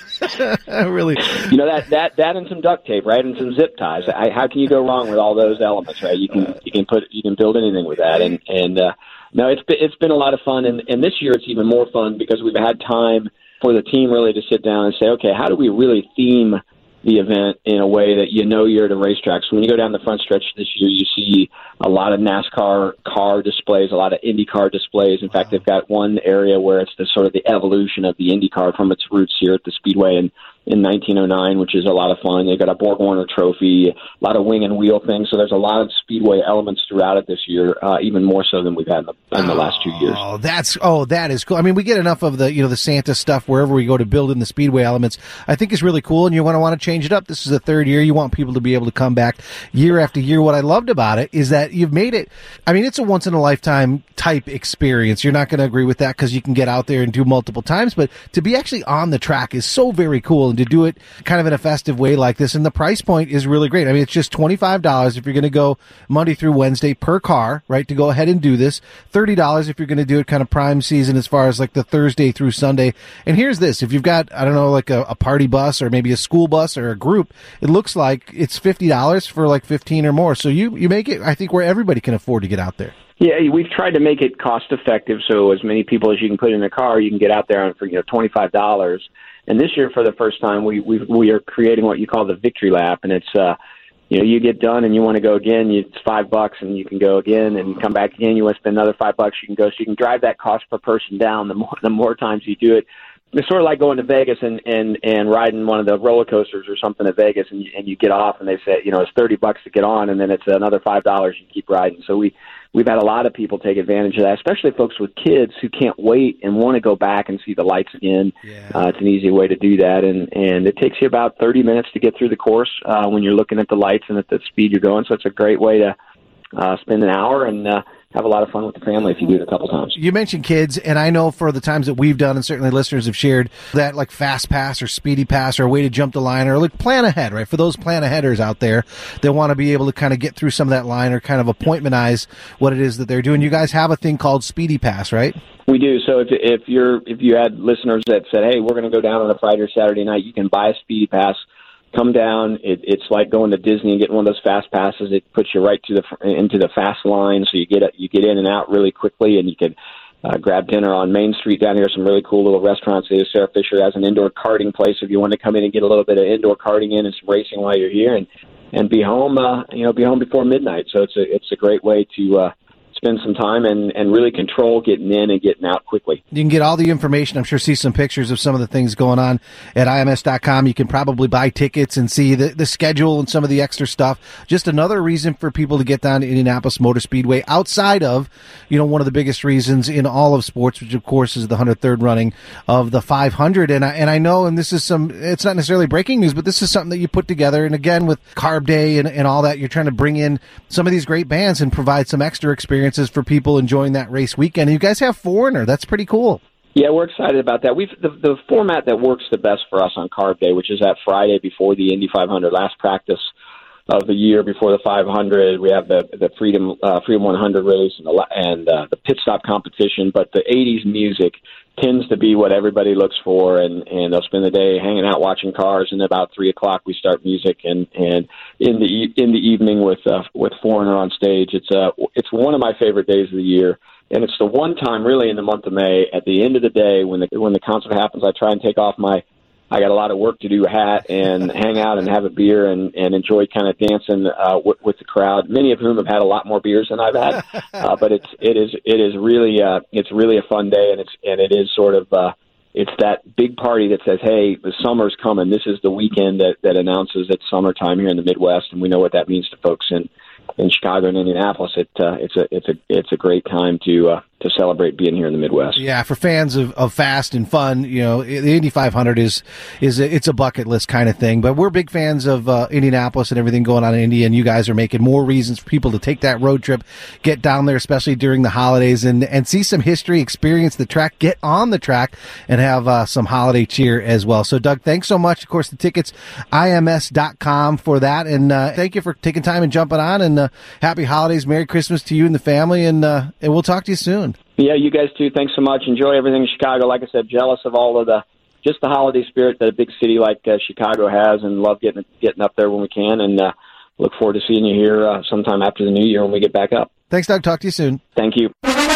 really, you know, that, that that and some duct tape, right, and some zip ties. I, how can you go wrong with all those elements, right? You can you can put you can build anything with that, and and uh, no, it's been, it's been a lot of fun, and and this year it's even more fun because we've had time for the team really to sit down and say, okay, how do we really theme the event in a way that you know you're at a racetrack. So when you go down the front stretch this year, you see a lot of NASCAR car displays, a lot of IndyCar displays. In fact, they've got one area where it's the sort of the evolution of the IndyCar from its roots here at the Speedway in, in nineteen oh nine, which is a lot of fun. They've got a Borg Warner trophy, a lot of wing and wheel things. So there's a lot of Speedway elements throughout it this year, uh, even more so than we've had in the, in the last two years. Oh, that's oh, that is cool. I mean, we get enough of the you know the Santa stuff wherever we go to build in the Speedway elements. I think is really cool, and you want to want to change it up. This is the third year. You want people to be able to come back year after year. What I loved about it is that you've made it. I mean, it's a once in a lifetime type experience. You're not going to agree with that because you can get out there and do multiple times, but to be actually on the track is so very cool, and to do it kind of in a festive way like this. And the price point is really great. I mean, it's just twenty-five dollars if you're going to go Monday through Wednesday per car, right, to go ahead and do this. thirty dollars if you're going to do it kind of prime season as far as like the Thursday through Sunday. And here's this. If you've got, I don't know, like a, a party bus or maybe a school bus or a group, it looks like it's fifty dollars for like fifteen or more. So you, you make it, I think, where everybody can afford to get out there. Yeah, we've tried to make it cost effective, so as many people as you can put in a car, you can get out there on for you know twenty-five dollars. And this year, for the first time, we we we are creating what you call the Victory Lap, and it's uh you know you get done and you want to go again, you, it's five bucks, and you can go again and come back again. You want to spend another five bucks, you can go. So you can drive that cost per person down the more the more times you do it. It's sort of like going to Vegas and, and, and riding one of the roller coasters or something at Vegas, and you, and you get off, and they say, you know, it's thirty bucks to get on, and then it's another five dollars you keep riding. So we, we've had a lot of people take advantage of that, especially folks with kids who can't wait and want to go back and see the lights again. Yeah. Uh, it's an easy way to do that, and, and it takes you about thirty minutes to get through the course uh, when you're looking at the lights and at the speed you're going, so it's a great way to uh, spend an hour and uh, have a lot of fun with the family if you do it a couple times. You mentioned kids, and I know for the times that we've done, and certainly listeners have shared, that like Fast Pass or Speedy Pass or a way to jump the line or like plan ahead, right? For those plan aheaders out there that want to be able to kind of get through some of that line or kind of appointmentize what it is that they're doing. You guys have a thing called Speedy Pass, right? We do. So if if you're if you had listeners that said, hey, we're going to go down on a Friday or Saturday night, you can buy a Speedy Pass. Come down. It, it's like going to Disney and getting one of those fast passes. It puts you right to the into the fast line, so you get you get in and out really quickly, and you can uh, grab dinner on Main Street down here. Some really cool little restaurants. Sarah Fisher has an indoor karting place if you want to come in and get a little bit of indoor karting in and some racing while you're here, and and be home. Uh, you know, be home before midnight. So it's a it's a great way to uh, spend some time and, and really control getting in and getting out quickly. You can get all the information. I'm sure see some pictures of some of the things going on at I M S dot com. You can probably buy tickets and see the, the schedule and some of the extra stuff. Just another reason for people to get down to Indianapolis Motor Speedway outside of, you know, one of the biggest reasons in all of sports, which of course is the one hundred third running of the five hundred. And I, and I know, and this is some, it's not necessarily breaking news, but this is something that you put together. And again, with Carb Day and, and all that, you're trying to bring in some of these great bands and provide some extra experiences for people enjoying that race weekend. And you guys have Foreigner. That's pretty cool. Yeah, we're excited about that. We've the, the format that works the best for us on Carb Day, which is that Friday before the Indy five hundred, last practice of the year before the five hundred. We have the the Freedom uh, Freedom one hundred race and the, and uh, the pit stop competition. But the eighties music tends to be what everybody looks for, and, and they'll spend the day hanging out watching cars. And about three o'clock we start music, and, and in the in the evening with uh, with Foreigner on stage. It's uh it's one of my favorite days of the year. And it's the one time, really, in the month of May, at the end of the day, when the when the concert happens, I try and take off my I got a lot of work to do hat and hang out and have a beer and, and enjoy kind of dancing uh, w- with the crowd. Many of whom have had a lot more beers than I've had, uh, but it's it is it is really uh, it's really a fun day, and it's and it is sort of uh, it's that big party that says, hey, the summer's coming. This is the weekend that, that announces it's summertime here in the Midwest, and we know what that means to folks in. in Chicago and Indianapolis. It uh, it's a it's a it's a great time to uh, to celebrate being here in the Midwest. Yeah, for fans of, of fast and fun, you know, the Indy five hundred is is a, it's a bucket list kind of thing. But we're big fans of uh, Indianapolis and everything going on in Indy, and you guys are making more reasons for people to take that road trip, get down there, especially during the holidays, and and see some history, experience the track, get on the track, and have uh, some holiday cheer as well. So, Doug, thanks so much. Of course, the tickets, I M S dot com for that, and uh, thank you for taking time and jumping on. And uh, happy holidays, Merry Christmas to you and the family, and uh, and we'll talk to you soon. Yeah, you guys too. Thanks so much. Enjoy everything in Chicago. Like I said, jealous of all of the just the holiday spirit that a big city like uh, Chicago has, and love getting getting up there when we can. And uh, look forward to seeing you here uh, sometime after the new year when we get back up. Thanks, Doug. Talk to you soon. Thank you.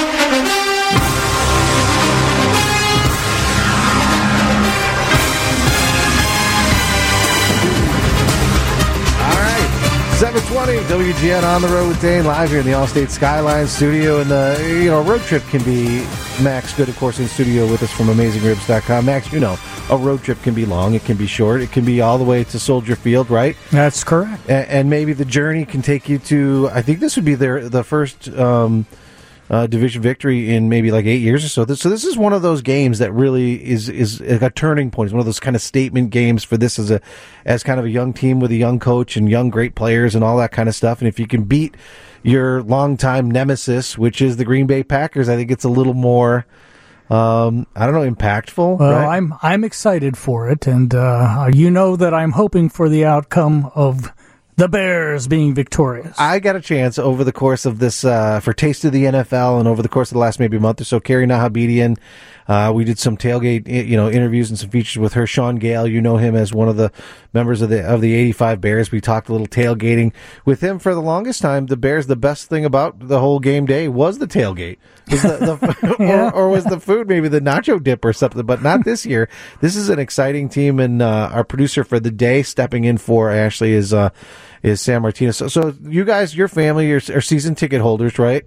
seven twenty W G N on the road with Dane, live here in the Allstate Skyline studio. And, uh, you know, a road trip can be, Max Good, of course, in studio with us from amazing ribs dot com. Max, you know, a road trip can be long, it can be short, it can be all the way to Soldier Field, right? That's correct. And, and maybe the journey can take you to, I think this would be their the first um, uh, division victory in maybe like eight years or so. This, so this is one of those games that really is is a turning point. It's one of those kind of statement games for this as a as kind of a young team with a young coach and young great players and all that kind of stuff. And if you can beat your longtime nemesis, which is the Green Bay Packers, I think it's a little more, um, I don't know, impactful. Well, right? I'm I'm excited for it, and uh, you know that I'm hoping for the outcome of the Bears being victorious. I got a chance over the course of this, uh, for Taste of the N F L, and over the course of the last maybe month or so, Carrie Nahabedian, uh, we did some tailgate, you know, interviews and some features with her. Sean Gale, you know him as one of the members of the of the eighty-five Bears. We talked a little tailgating with him for the longest time. The Bears, the best thing about the whole game day was the tailgate. Was the, the, yeah. or, or was the food, maybe the nacho dip or something, but not this year. This is an exciting team, and uh, our producer for the day stepping in for Ashley is uh, is Sam Martinez. So, so you guys, your family, are, are season ticket holders, right?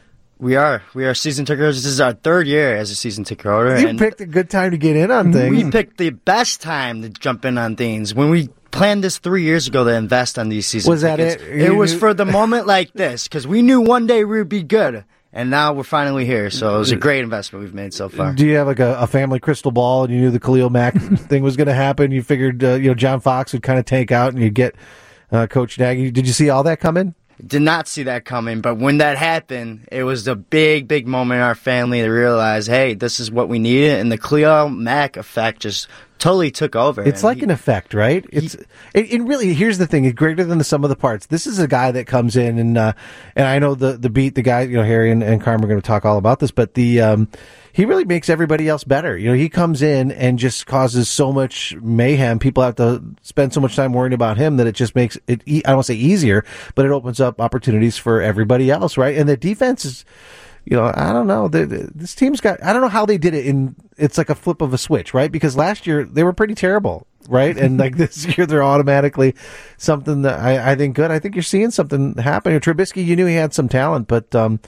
We are. We are season ticket holders. This is our third year as a season ticket holder. You and picked a good time to get in on things. We picked the best time to jump in on things. When we planned this three years ago to invest on these season was tickets. Was that it? It you was knew- for the moment like this, because we knew one day we would be good. And now we're finally here, so it was a great investment we've made so far. Do you have like a, a family crystal ball, and you knew the Khalil Mack thing was going to happen? You figured, uh, you know, John Fox would kind of tank out, and you'd get uh, Coach Nagy. Did you see all that coming? Did not see that coming, but when that happened, it was a big, big moment in our family to realize, hey, this is what we needed, and the Khalil Mack effect just totally took over. It's and like he, an effect, right? It's it, it really. Here's the thing: it's greater than the sum of the parts. This is a guy that comes in, and uh, and I know the the beat, the guy, you know, Harry and, and Carm are going to talk all about this, but the um, he really makes everybody else better. You know, he comes in and just causes so much mayhem. People have to spend so much time worrying about him that it just makes it. I don't want to say easier, but it opens up opportunities for everybody else, right? And the defense is. You know, I don't know. The, the, this team's got. I don't know how they did it. In it's like a flip of a switch, right? Because last year they were pretty terrible, right? And like this year they're automatically something that I, I think good. I think you're seeing something happen. Trubisky, you knew he had some talent, but um,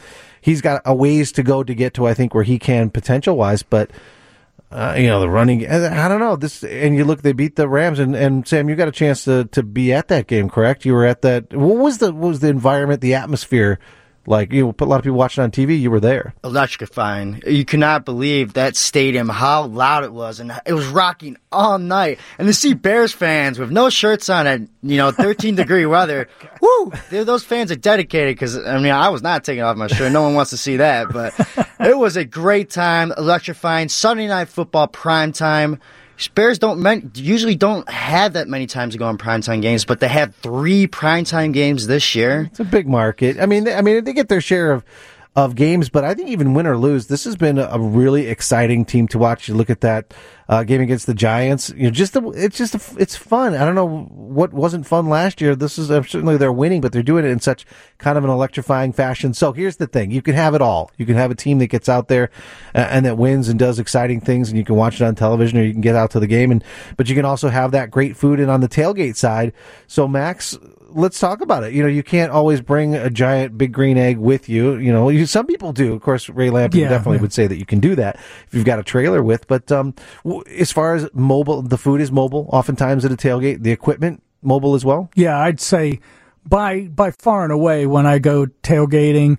he's got a ways to go to get to, I think, where he can potential wise, but. Uh, you know, the running, I don't know, this, and you look, they beat the Rams, and, and Sam, you got a chance to, to be at that game, correct? You were at that, what was the, what was the environment, the atmosphere like? You know, a lot of people watching on T V, you were there. Electrifying. You cannot believe that stadium, how loud it was, and it was rocking all night. And to see Bears fans with no shirts on at, you know, thirteen degree weather, woo, those fans are dedicated, because, I mean, I was not taking off my shirt. No one wants to see that, but it was a great time, electrifying. Sunday Night Football prime time. Bears don't men- usually don't have that many times to go on primetime games, but they had three primetime games this year. It's a big market. I mean, they, I mean, they get their share of of games, but I think even win or lose, this has been a really exciting team to watch. You look at that uh, game against the Giants. You know, just the, it's just a, it's fun. I don't know what wasn't fun last year. This is uh, certainly they're winning, but they're doing it in such kind of an electrifying fashion. So here's the thing: you can have it all. You can have a team that gets out there uh, and that wins and does exciting things, and you can watch it on television, or you can get out to the game. And but you can also have that great food and on the tailgate side. So Max, let's talk about it. You know, you can't always bring a giant big green egg with you. You know, you, some people do. Of course, Ray Lampkin yeah, definitely yeah. would say that you can do that if you've got a trailer with. But um, w- as far as mobile, the food is mobile. Oftentimes at a tailgate, the equipment mobile as well. Yeah, I'd say by by far and away when I go tailgating,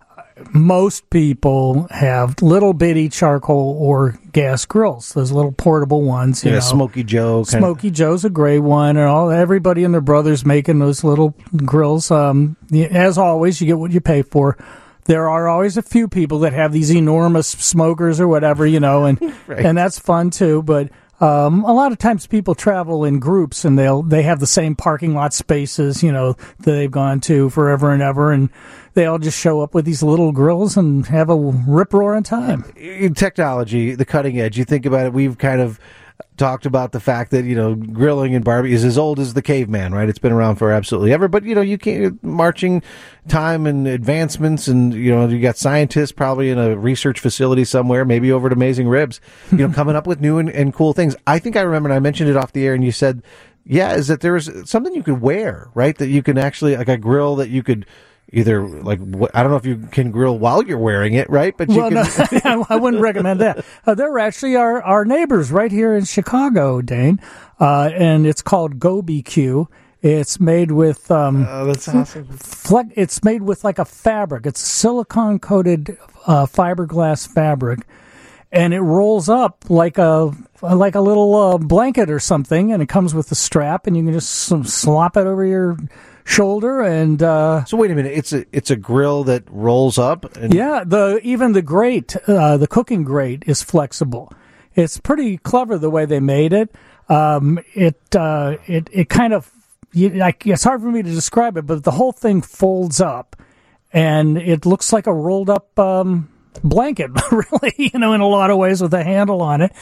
most people have little bitty charcoal or gas grills. Those little portable ones. You yeah, know. Smokey Joe. Smokey of. Joe's a great one, and all everybody and their brothers making those little grills. Um, as always, you get what you pay for. There are always a few people that have these enormous smokers or whatever, you know, and right. and that's fun too. But um, a lot of times people travel in groups, and they'll they have the same parking lot spaces, you know, that they've gone to forever and ever, and they all just show up with these little grills and have a rip-roaring time. In technology, the cutting edge, you think about it, we've kind of talked about the fact that, you know, grilling and barbecue is as old as the caveman, right? It's been around for absolutely ever. But, you know, you can't, marching time and advancements, and, you know, you got scientists probably in a research facility somewhere, maybe over at Amazing Ribs, you know, coming up with new and, and cool things. I think I remember, and I mentioned it off the air, and you said, yeah, is that there's something you could wear, right? That you can actually, like a grill that you could either, like, I don't know if you can grill while you're wearing it, right? But you well, can. No, I wouldn't recommend that. Uh, they're actually our, our neighbors right here in Chicago, Dane, uh, and it's called GoBQ. It's made with um, oh, that's awesome. Fle- it's made with like a fabric. It's silicone coated uh, fiberglass fabric, and it rolls up like a like a little uh, blanket or something, and it comes with a strap, and you can just slop it over your shoulder. And uh, so wait a minute, it's a it's a grill that rolls up. And yeah, the even the grate, uh, the cooking grate is flexible. It's pretty clever the way they made it. Um, it uh, it it kind of you, I, it's hard for me to describe it, but the whole thing folds up, and it looks like a rolled up um, blanket, really, you know, in a lot of ways, with a handle on it.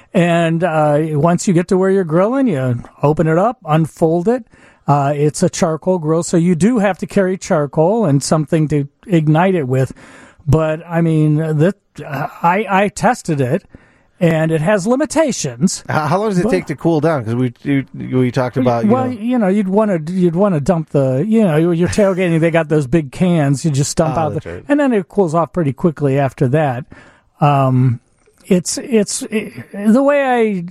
And uh, once you get to where you're grilling, you open it up, unfold it. Uh, it's a charcoal grill, so you do have to carry charcoal and something to ignite it with. But, I mean, that uh, I, I tested it, and it has limitations. How, how long does it but, take to cool down? Because we you, we talked about you well, know. you know, you'd want to you'd want to dump the you know you're tailgating. They got those big cans. You just dump oh, out, the, right. and then it cools off pretty quickly after that. Um, it's it's it, the way I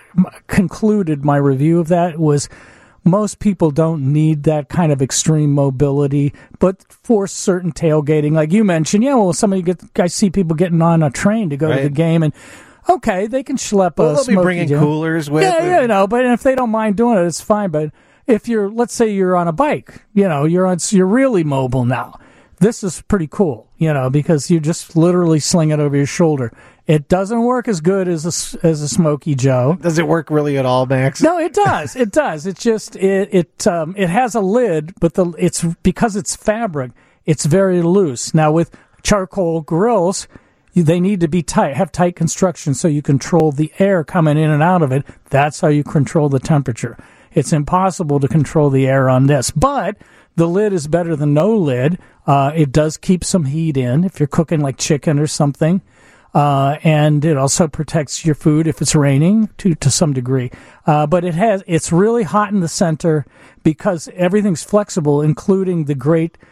concluded my review of that was, most people don't need that kind of extreme mobility, but for certain tailgating, like you mentioned, yeah, well, somebody get I see people getting on a train to go right. to the game, and okay, they can schlep well, a they'll Smokey be bringing Joe. coolers with. Yeah, and... yeah, you know, but if they don't mind doing it, it's fine. But if you're, let's say you're on a bike, you know, you're on, you're really mobile now. This is pretty cool, you know, because you just literally sling it over your shoulder. It doesn't work as good as a, as a Smokey Joe. Does it work really at all, Max? No, it does. It does. It just it it um, it has a lid, but the it's because it's fabric. It's very loose. Now with charcoal grills, they need to be tight, have tight construction, so you control the air coming in and out of it. That's how you control the temperature. It's impossible to control the air on this, but the lid is better than no lid. Uh, it does keep some heat in if you're cooking like chicken or something. Uh, and it also protects your food if it's raining to, to some degree. Uh, but it has, it's really hot in the center because everything's flexible, including the grate.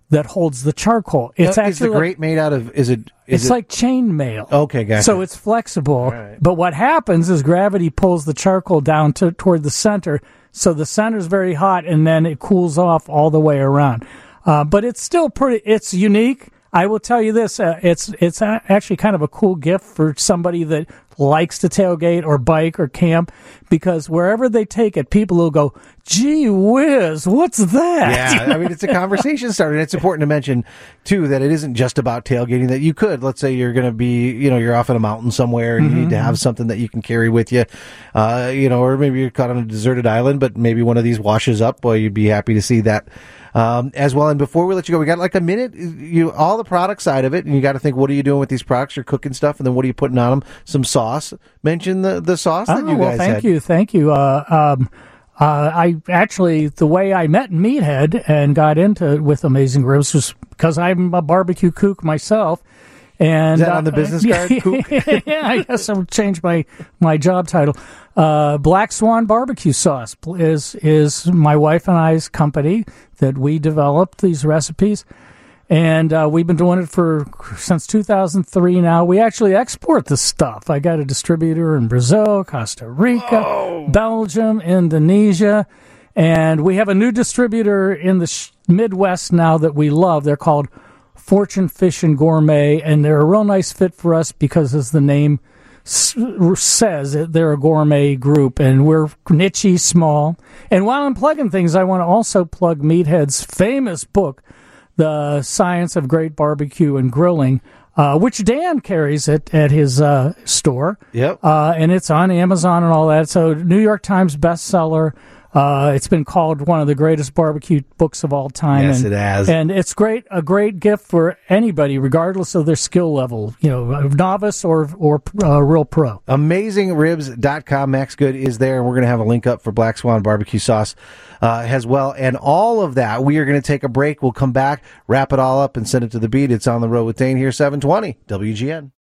that holds the charcoal. It's Now, actually is the grate like, made out of? Is it? Is it's it, like chain mail. Okay, gotcha. So it's flexible. Right. But what happens is gravity pulls the charcoal down to toward the center. So the center's very hot, and then it cools off all the way around. Uh, but it's still pretty. It's unique. I will tell you this: uh, it's it's a, actually kind of a cool gift for somebody that likes to tailgate or bike or camp, because wherever they take it, people will go, "Gee whiz, what's that?" Yeah, You know? I mean, it's a conversation starter. And it's important to mention too that it isn't just about tailgating. That you could, let's say, you're going to be, you know, you're off in a mountain somewhere, and Mm-hmm. you need to have something that you can carry with you, uh, you know, or maybe you're caught on a deserted island, but maybe one of these washes up. Boy, you'd be happy to see that. Um, as well. And before we let you go, we got like a minute, you, all the product side of it. And you got to think, what are you doing with these products? You're cooking stuff. And then what are you putting on them? Some sauce. Mention the, the sauce that Oh, you well, guys thank had. you, thank you. Uh, um, uh, I actually, the way I met Meathead and got into with Amazing Ribs was because I'm a barbecue kook myself. And Is that uh, on the business card, kook? Yeah, I guess I would change my, my job title. Uh, Black Swan Barbecue Sauce is is my wife and I's company that we developed these recipes. And uh, we've been doing it for since two thousand three now. We actually export this stuff. I got a distributor in Brazil, Costa Rica, Whoa. Belgium, Indonesia. And we have a new distributor in the sh- Midwest now that we love. They're called Fortune Fish and Gourmet, and they're a real nice fit for us because, as the name s- says, they're a gourmet group, and we're niche-y, small. And while I'm plugging things, I want to also plug Meathead's famous book, The Science of Great Barbecue and Grilling, uh, which Dan carries at, at his uh, store. Yep. Uh, and it's on Amazon and all that. So New York Times bestseller. Uh, it's been called one of the greatest barbecue books of all time. Yes, and, it has. And it's great, a great gift for anybody, regardless of their skill level, you know, novice or or uh, real pro. amazing ribs dot com. Max Good is there, and we're going to have a link up for Black Swan barbecue sauce uh, as well. And all of that, we are going to take a break. We'll come back, wrap it all up, and send it to the beat. It's On the Road with Dane here, seven twenty W G N.